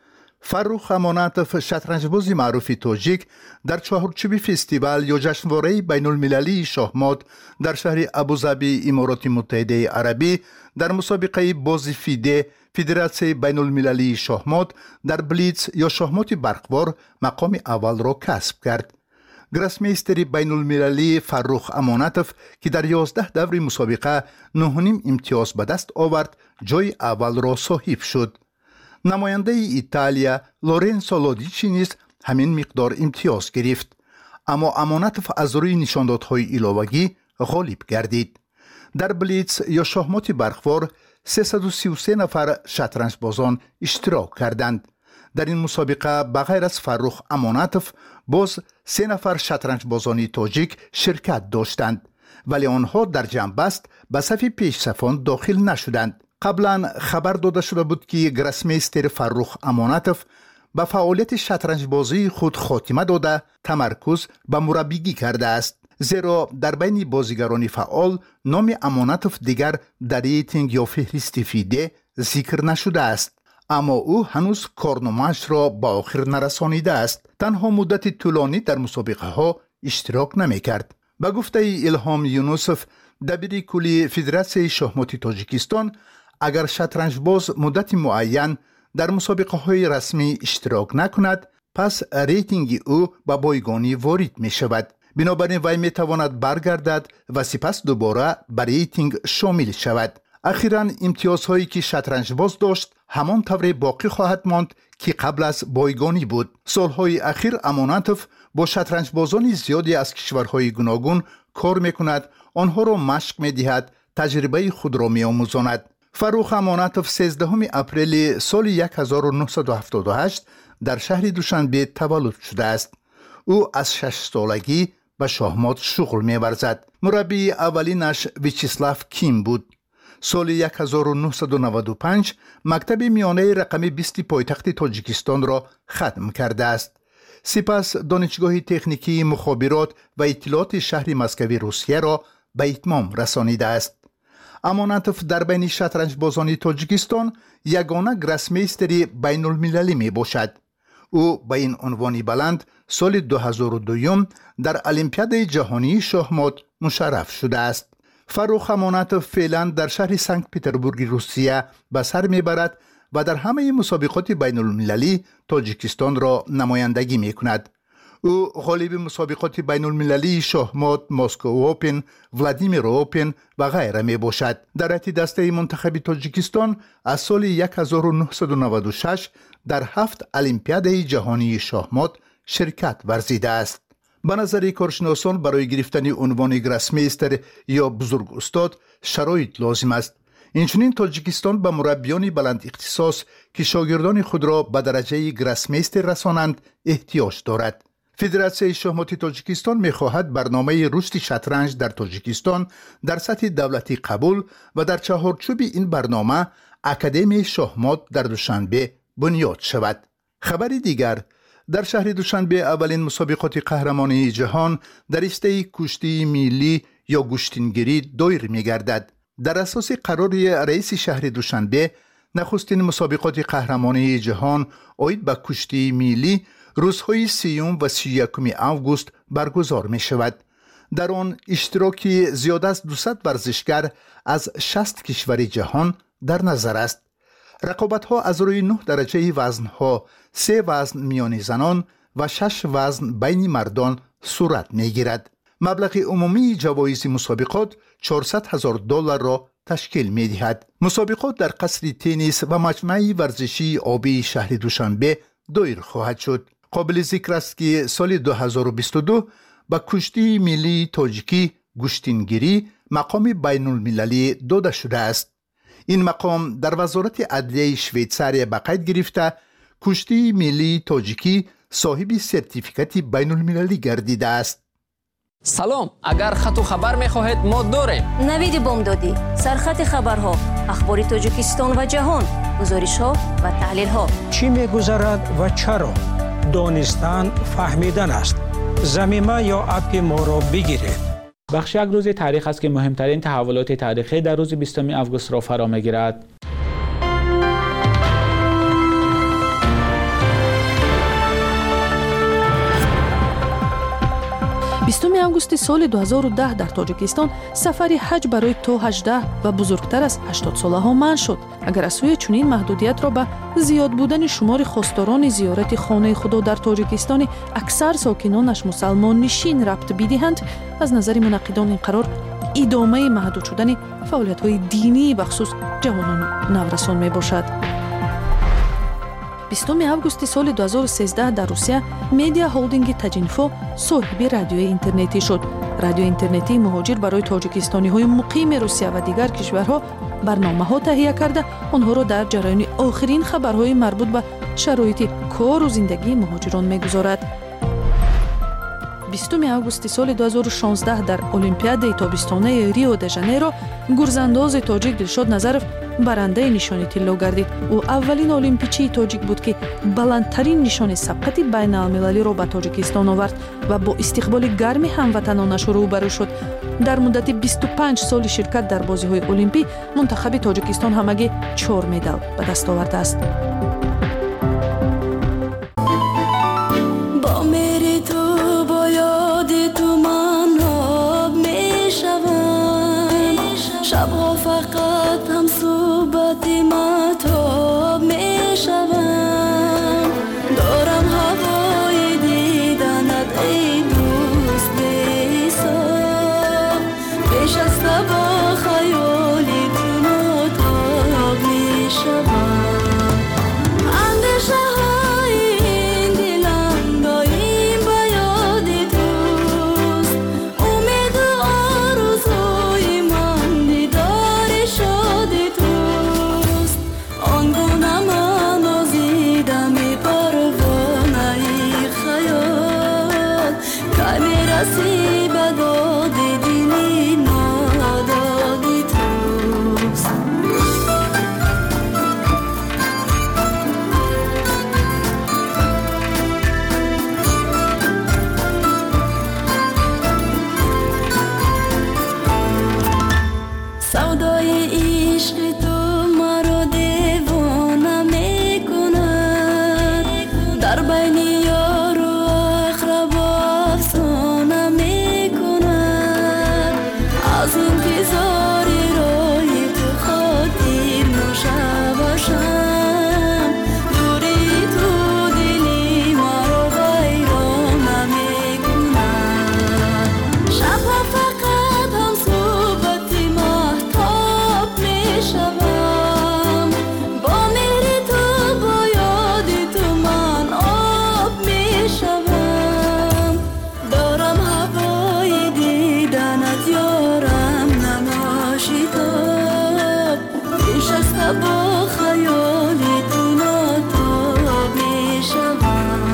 فرخ امانتوف شطرنجباز معروف تاجیک در چهارچوب فستیوال یا جشنواره بین المللی شاهمات در شهر ابوظبی امارات متحده عربی در مسابقه بازی فیده فدراسیون بین المللی شاهمات در بلیتز یا شاهمات برقوار مقام اول را کسب کرد. گراسمیستر بین المللی فرخ امانتوف که در یازده دور مسابقه نه و نیم امتیاز به دست آورد جای اول را صاحب شد. نماینده ایتالیا لورنسو لودیچی نیز همین مقدار امتیاز گرفت، اما امانتوف از روی نشاندادهای علاوگی غالب گردید. در بلیتز یا شاهمات برقوار سیصد و سی و سه نفر شطرنج بازان اشتراک کردند. در این مسابقه بغیر از فرخ امانتوف باز سه نفر شطرنج بازانی تاجیک شرکت داشتند، ولی آنها در جنبست به صف پیش صفان داخل نشدند. قبلا خبر داده شده بود که گراسمیستر فرخ امانتوف به فعالیت شطرنج بازی خود خاتمه داده تمرکز به مربیگی کرده است، زیرا در بین بازیگران فعال نام امانتوف دیگر در ریتینگ یا فهرست فیده ذکر نشده است، اما او هنوز کارنامه‌اش را به آخر نرسانیده است. تنها مدت طولانی در مسابقه ها اشتراک نمی کرد. به گفته الهام یونوسف دبیر کلی فدراسیون شاهمات تاجیکستان، اگر شطرنج باز مدت معین در مسابقه های رسمی اشتراک نکند، پس ریتینگ او به بایگانی وارد می شود. بنابراین وی می تواند برگردد و سپس دوباره به ریتینگ شامل شود. اخیراً امتیازهایی که شطرنج باز داشت همان طور باقی خواهد ماند که قبل از بایگانی بود. سالهای اخیر امانتوف با شطرنج بازان زیادی از کشورهای گوناگون کار می کند، آنها را مشق می دهد، تجربه خود را می آموزاند. فرخ امانتوف سیزدهم اپریل سال هزار و نهصد و هفتاد و هشت در شهر دوشنبه تولد شده است. او از شش سالگی به شاهمات شغل می ورزد. مربی اولینش ویچسلاف کیم بود. سال هزار و نهصد و نود و پنج مکتب میانه رقم بیست پایتخت تاجیکستان را ختم کرده است. سپس دانشگاه تکنیکی مخابرات و اطلاعات شهر مسکو روسیه را به اتمام رسانیده است. امانتوف در بین شطرنج بازان تاجیکستان یگانه گراسمیستری بین المللی می باشد. او با این عنوان بلند سال دو هزار و دو در المپیاد جهانی شاهمات مشرف شده است. فروخ امانتوف فعلا در شهر سنت پترزبورگ روسیه به سر میبرد و در همه مسابقات بین المللی تاجیکستان را نمایندگی می کند. او غالب مسابقات بین المللی شاهمات، مسکو اوپن، ولادیمیر اوپن و غیره می باشد. در حتی دسته منتخب تاجیکستان از سال هزار و نهصد و نود و شش در هفت المپیاد جهانی شاهمات شرکت ورزیده است. به نظر کارشناسان برای گرفتن عنوان گراسمیستر یا بزرگ استاد شرایط لازم است. اینچنین تاجیکستان به مربیان بلند اختصاص که شاگردان خود را به درجه گراسمیستر رسانند احتیاج دارد. فدراسیون شاهمات تاجیکستان می‌خواهد برنامه رشد شطرنج در تاجیکستان در سطح دولتی قبول و در چهارچوب این برنامه اکادمی شاهمات در دوشنبه بنیاد شود. خبر دیگر، در شهر دوشنبه اولین مسابقات قهرمانی جهان در رشته کشتی میلی یا گشتینگیری دایر می‌گردد. در اساس قرار رئیس شهر دوشنبه، نخستین مسابقات قهرمانی جهان آید به کشتی میلی روزهای سیوم و سی و یکم آگوست برگزار می شود. در آن اشتراکی زیاد از دویست ورزشگر از شصت کشور جهان در نظر است. رقابت ها از روی نه درجه وزن ها، سه وزن میان زنان و شش وزن بین مردان صورت می گیرد. مبلغ عمومی جوایز مسابقات چهارصد هزار دلار را تشکیل می دهد. مسابقات در قصر تنیس و مجمع ورزشی آبی شهر دوشنبه دایر خواهد شد. قابل ذکر است که سال دو هزار و بیست و دو با کشتی ملی تاجیکی گشتینگیری مقام بین المللی داده شده است. این مقام در وزارت عدلیه شویتزاریا به قید گرفته کشتی ملی تاجیکی صاحب سرتیفیکت بین المللی گردیده است. سلام، اگر خط و خبر می‌خواهید ما داریم. نوید بامدادی، سرخط خبرها، اخبار تاجیکستان و جهان، گزارش‌ها و تحلیل‌ها. چی می‌گذرد و چرا؟ دانستن فهمیدن است. ضمیمه یا اپ ما را بگیرید. بخش یک روز تاریخ است که مهمترین تحولات تاریخی در روز بیستم آگوست را فرا می‌گیرد. بیستم آگوست سال دو هزار و ده در تاجیکستان سفری حج برای تا هجده و بزرگتر از هشتاد ساله ها منع شد. اگر از سوی چنین محدودیت را به زیاد بودن شمار خواستاران زیارت خانه خدا در تاجیکستان اکثر ساکنانش مسلمان نشین ربط بدهند، از نظر منعقدان این قرار ادامه محدود شدن فعالیت‌های دینی بخصوص جوانان نورسان می باشد. بیستم آگوست سال دو هزار و سیزده در روسیه مدیا هولدینگ تاجینفو صاحب رادیوی اینترنتی شد. رادیو اینترنتی مهاجر برای تاجیکستانی‌های مقیم روسیه و دیگر کشورها برنامه‌ها تهیه کرده آنها را در جریان آخرین خبرهای مربوط به شرایط کار و زندگی مهاجران می‌گذارد. بیستم آگوست سال دو هزار و شانزده در المپیاد تابستانه ریو د ژانیرو گرزانداز تاجیک دلشاد نظرف برنده نشان طلا گردید. او اولین المپیچی تاجیک بود که بلندترین نشان سبقت بین المللی را به تاجیکستان آورد و با استقبال گرم هموطنانش روبرو شد. در مدت بیست و پنج سال شرکت در بازی‌های المپی منتخب تاجیکستان همگی چهار مدال به دست آورده است. شبها فقط هم صحبت مهتاب می شوم، دارم هوای دیدنت ای دوست بی‌حساب، نشسته با خیالی تو متاق می شوم. شب و خیالی تو ناتاب می شوم.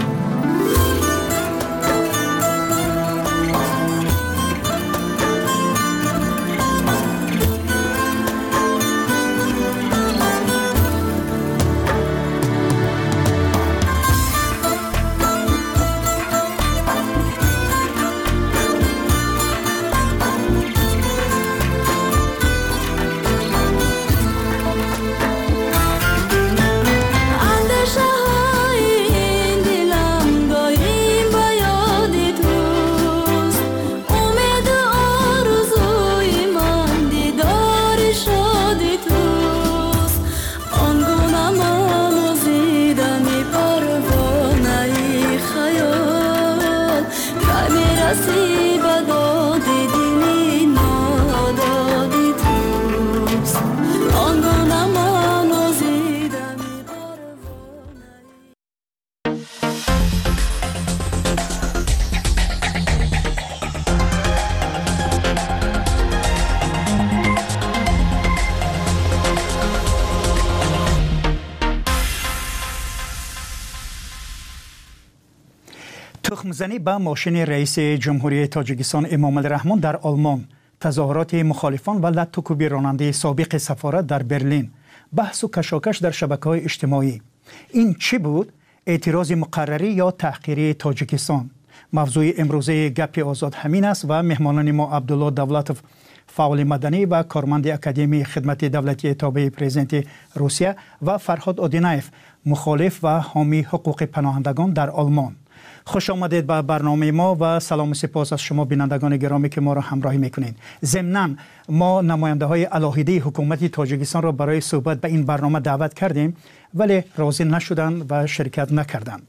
تخمزنی به ماشین رئیس جمهوری تاجیکستان امام الرحمن در آلمان، تظاهرات مخالفان و لطوکوبی راننده سابق سفارت در برلین، بحث و کشاکش در شبکه‌های اجتماعی. این چی بود؟ اعتراض مقرری یا تحقیری تاجیکستان؟ موضوع امروزه گپ آزاد همین است و مهمانان ما عبدالله دولتوف، فعال مدنی و کارمند اکادمی خدمت دولتی تابع پرزیدنت روسیه، و فرهاد آدینایف، مخالف و حامی حقوق پناهندگان در آلمان. خوش آمدید به برنامه ما و سلام و سپاس از شما بینندگان گرامی که ما را همراهی میکنید. ضمناً ما نماینده های علاهیده حکومت تاجیکستان را برای صحبت به این برنامه دعوت کردیم ولی راضی نشدند و شرکت نکردند.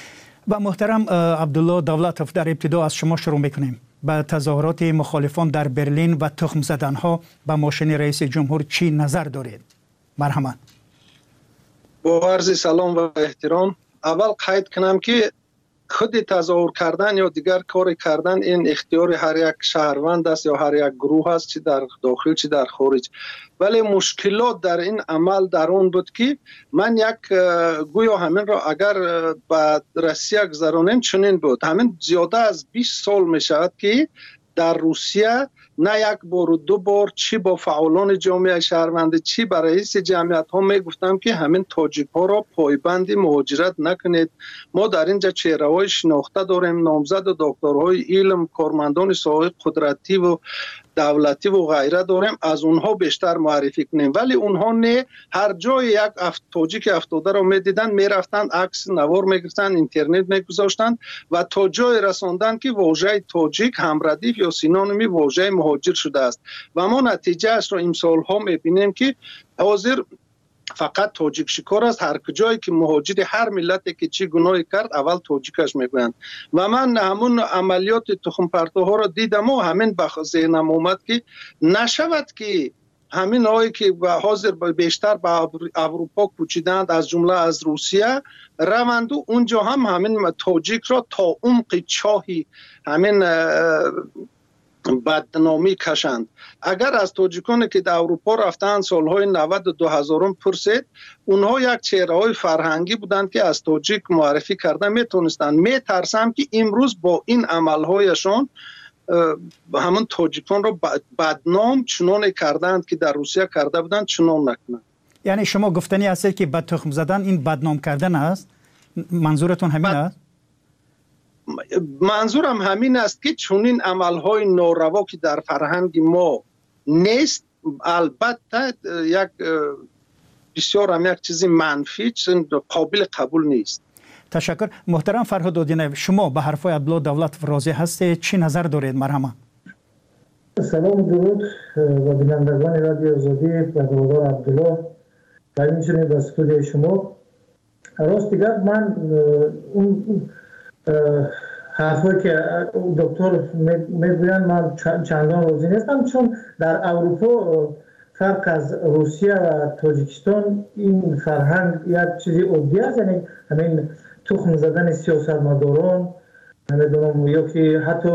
و محترم عبدالله دولتوف، در ابتدا از شما شروع میکنیم. به تظاهرات مخالفان در برلین و تخم زدن ها به ماشین رئیس جمهور چی نظر دارید؟ مرحمت. با عرض سلام و احترام، اول قید کنم که خود تظاهر کردن یا دیگر کار کردن این اختیار هر یک شهروند است یا هر یک گروه است، چی در داخل چی در خارج. ولی مشکلات در این عمل در اون بود که من یک گویا همین را اگر به روسیه گذرانیم چنین بود. همین زیاده از بیست سال می شود که در روسیه نه یک بار و دو بار چی با فعالان جامعه شهروندی چی با رئیس جمعیت ها می گفتم که همین تاجیک ها را پایبند مهاجرت نکنید. ما در اینجا چهره های شناخته داریم، نامزد و دکترهای علم، کارمندان ساحه قدرتی و دولتی و غیره داریم، از اونها بیشتر معرفی کنیم. ولی اونها نه، هر جای یک افت تاجیک افتاده را میدیدن میرفتن عکس نوار میگرفتن، اینترنت میگذاشتن و تا جای رساندن که واژه تاجیک هم ردیف یا سینونیمی واژه مهاجر شده است و ما نتیجه اش را امسال ها میبینیم که حاضر فقط تاجیک شکار است. هر کجایی که مهاجر هر ملتی که چی گناهی کرد اول تاجیکش میگویند و من همون عملیات تخم پرتوها را دیدم و همین به ذهنم اومد که نشود که همین هایی که حاضر بیشتر به اروپا کوچیدند از جمله از روسیه روند و اونجا هم همین تاجیک را تا عمق چاهی همین بدنامی کشند. اگر از تاجیکانی که در اروپا رفتن سالهای نود و دو هزارم پرسید، اونها یک چهره های فرهنگی بودند که از تاجیک معرفی کرده میتونستند. میترسم که امروز با این عملهایشان همون تاجیکان را بدنام چنان کردند که در روسیه کرده بودند چنان نکنند. یعنی شما گفتنی هستید که بد تخم زدن این بدنام کردن است؟ منظورتون همین است؟ منظورم همین است که چنین عملهای ناروا که در فرهنگ ما نیست، البته یک بسیار هم یک چیزی منفی، قابل قبول نیست. تشکر. محترم فرهاد آدینایف، شما به حرفای عبدالله دولتوف راضی هستید؟ چی نظر دارید؟ مرحمت. سلام و درود و بینندگان رادیو آزادی و برادر عبدالله و همچنین به استودیوی شما. راست دیگر من اون حرفایی که دکتر میگویند من چندان راضی نیستم، چون در اروپا فرق از روسیه و تاجیکستان این فرهنگ یک چیزی عادی است، یعنی همین تخم زدن سیاستمداران، نمیدونم یا که حتی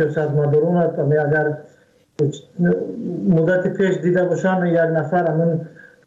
سیاستمداران اگر مدت پیش دیده باشم یک نفر همین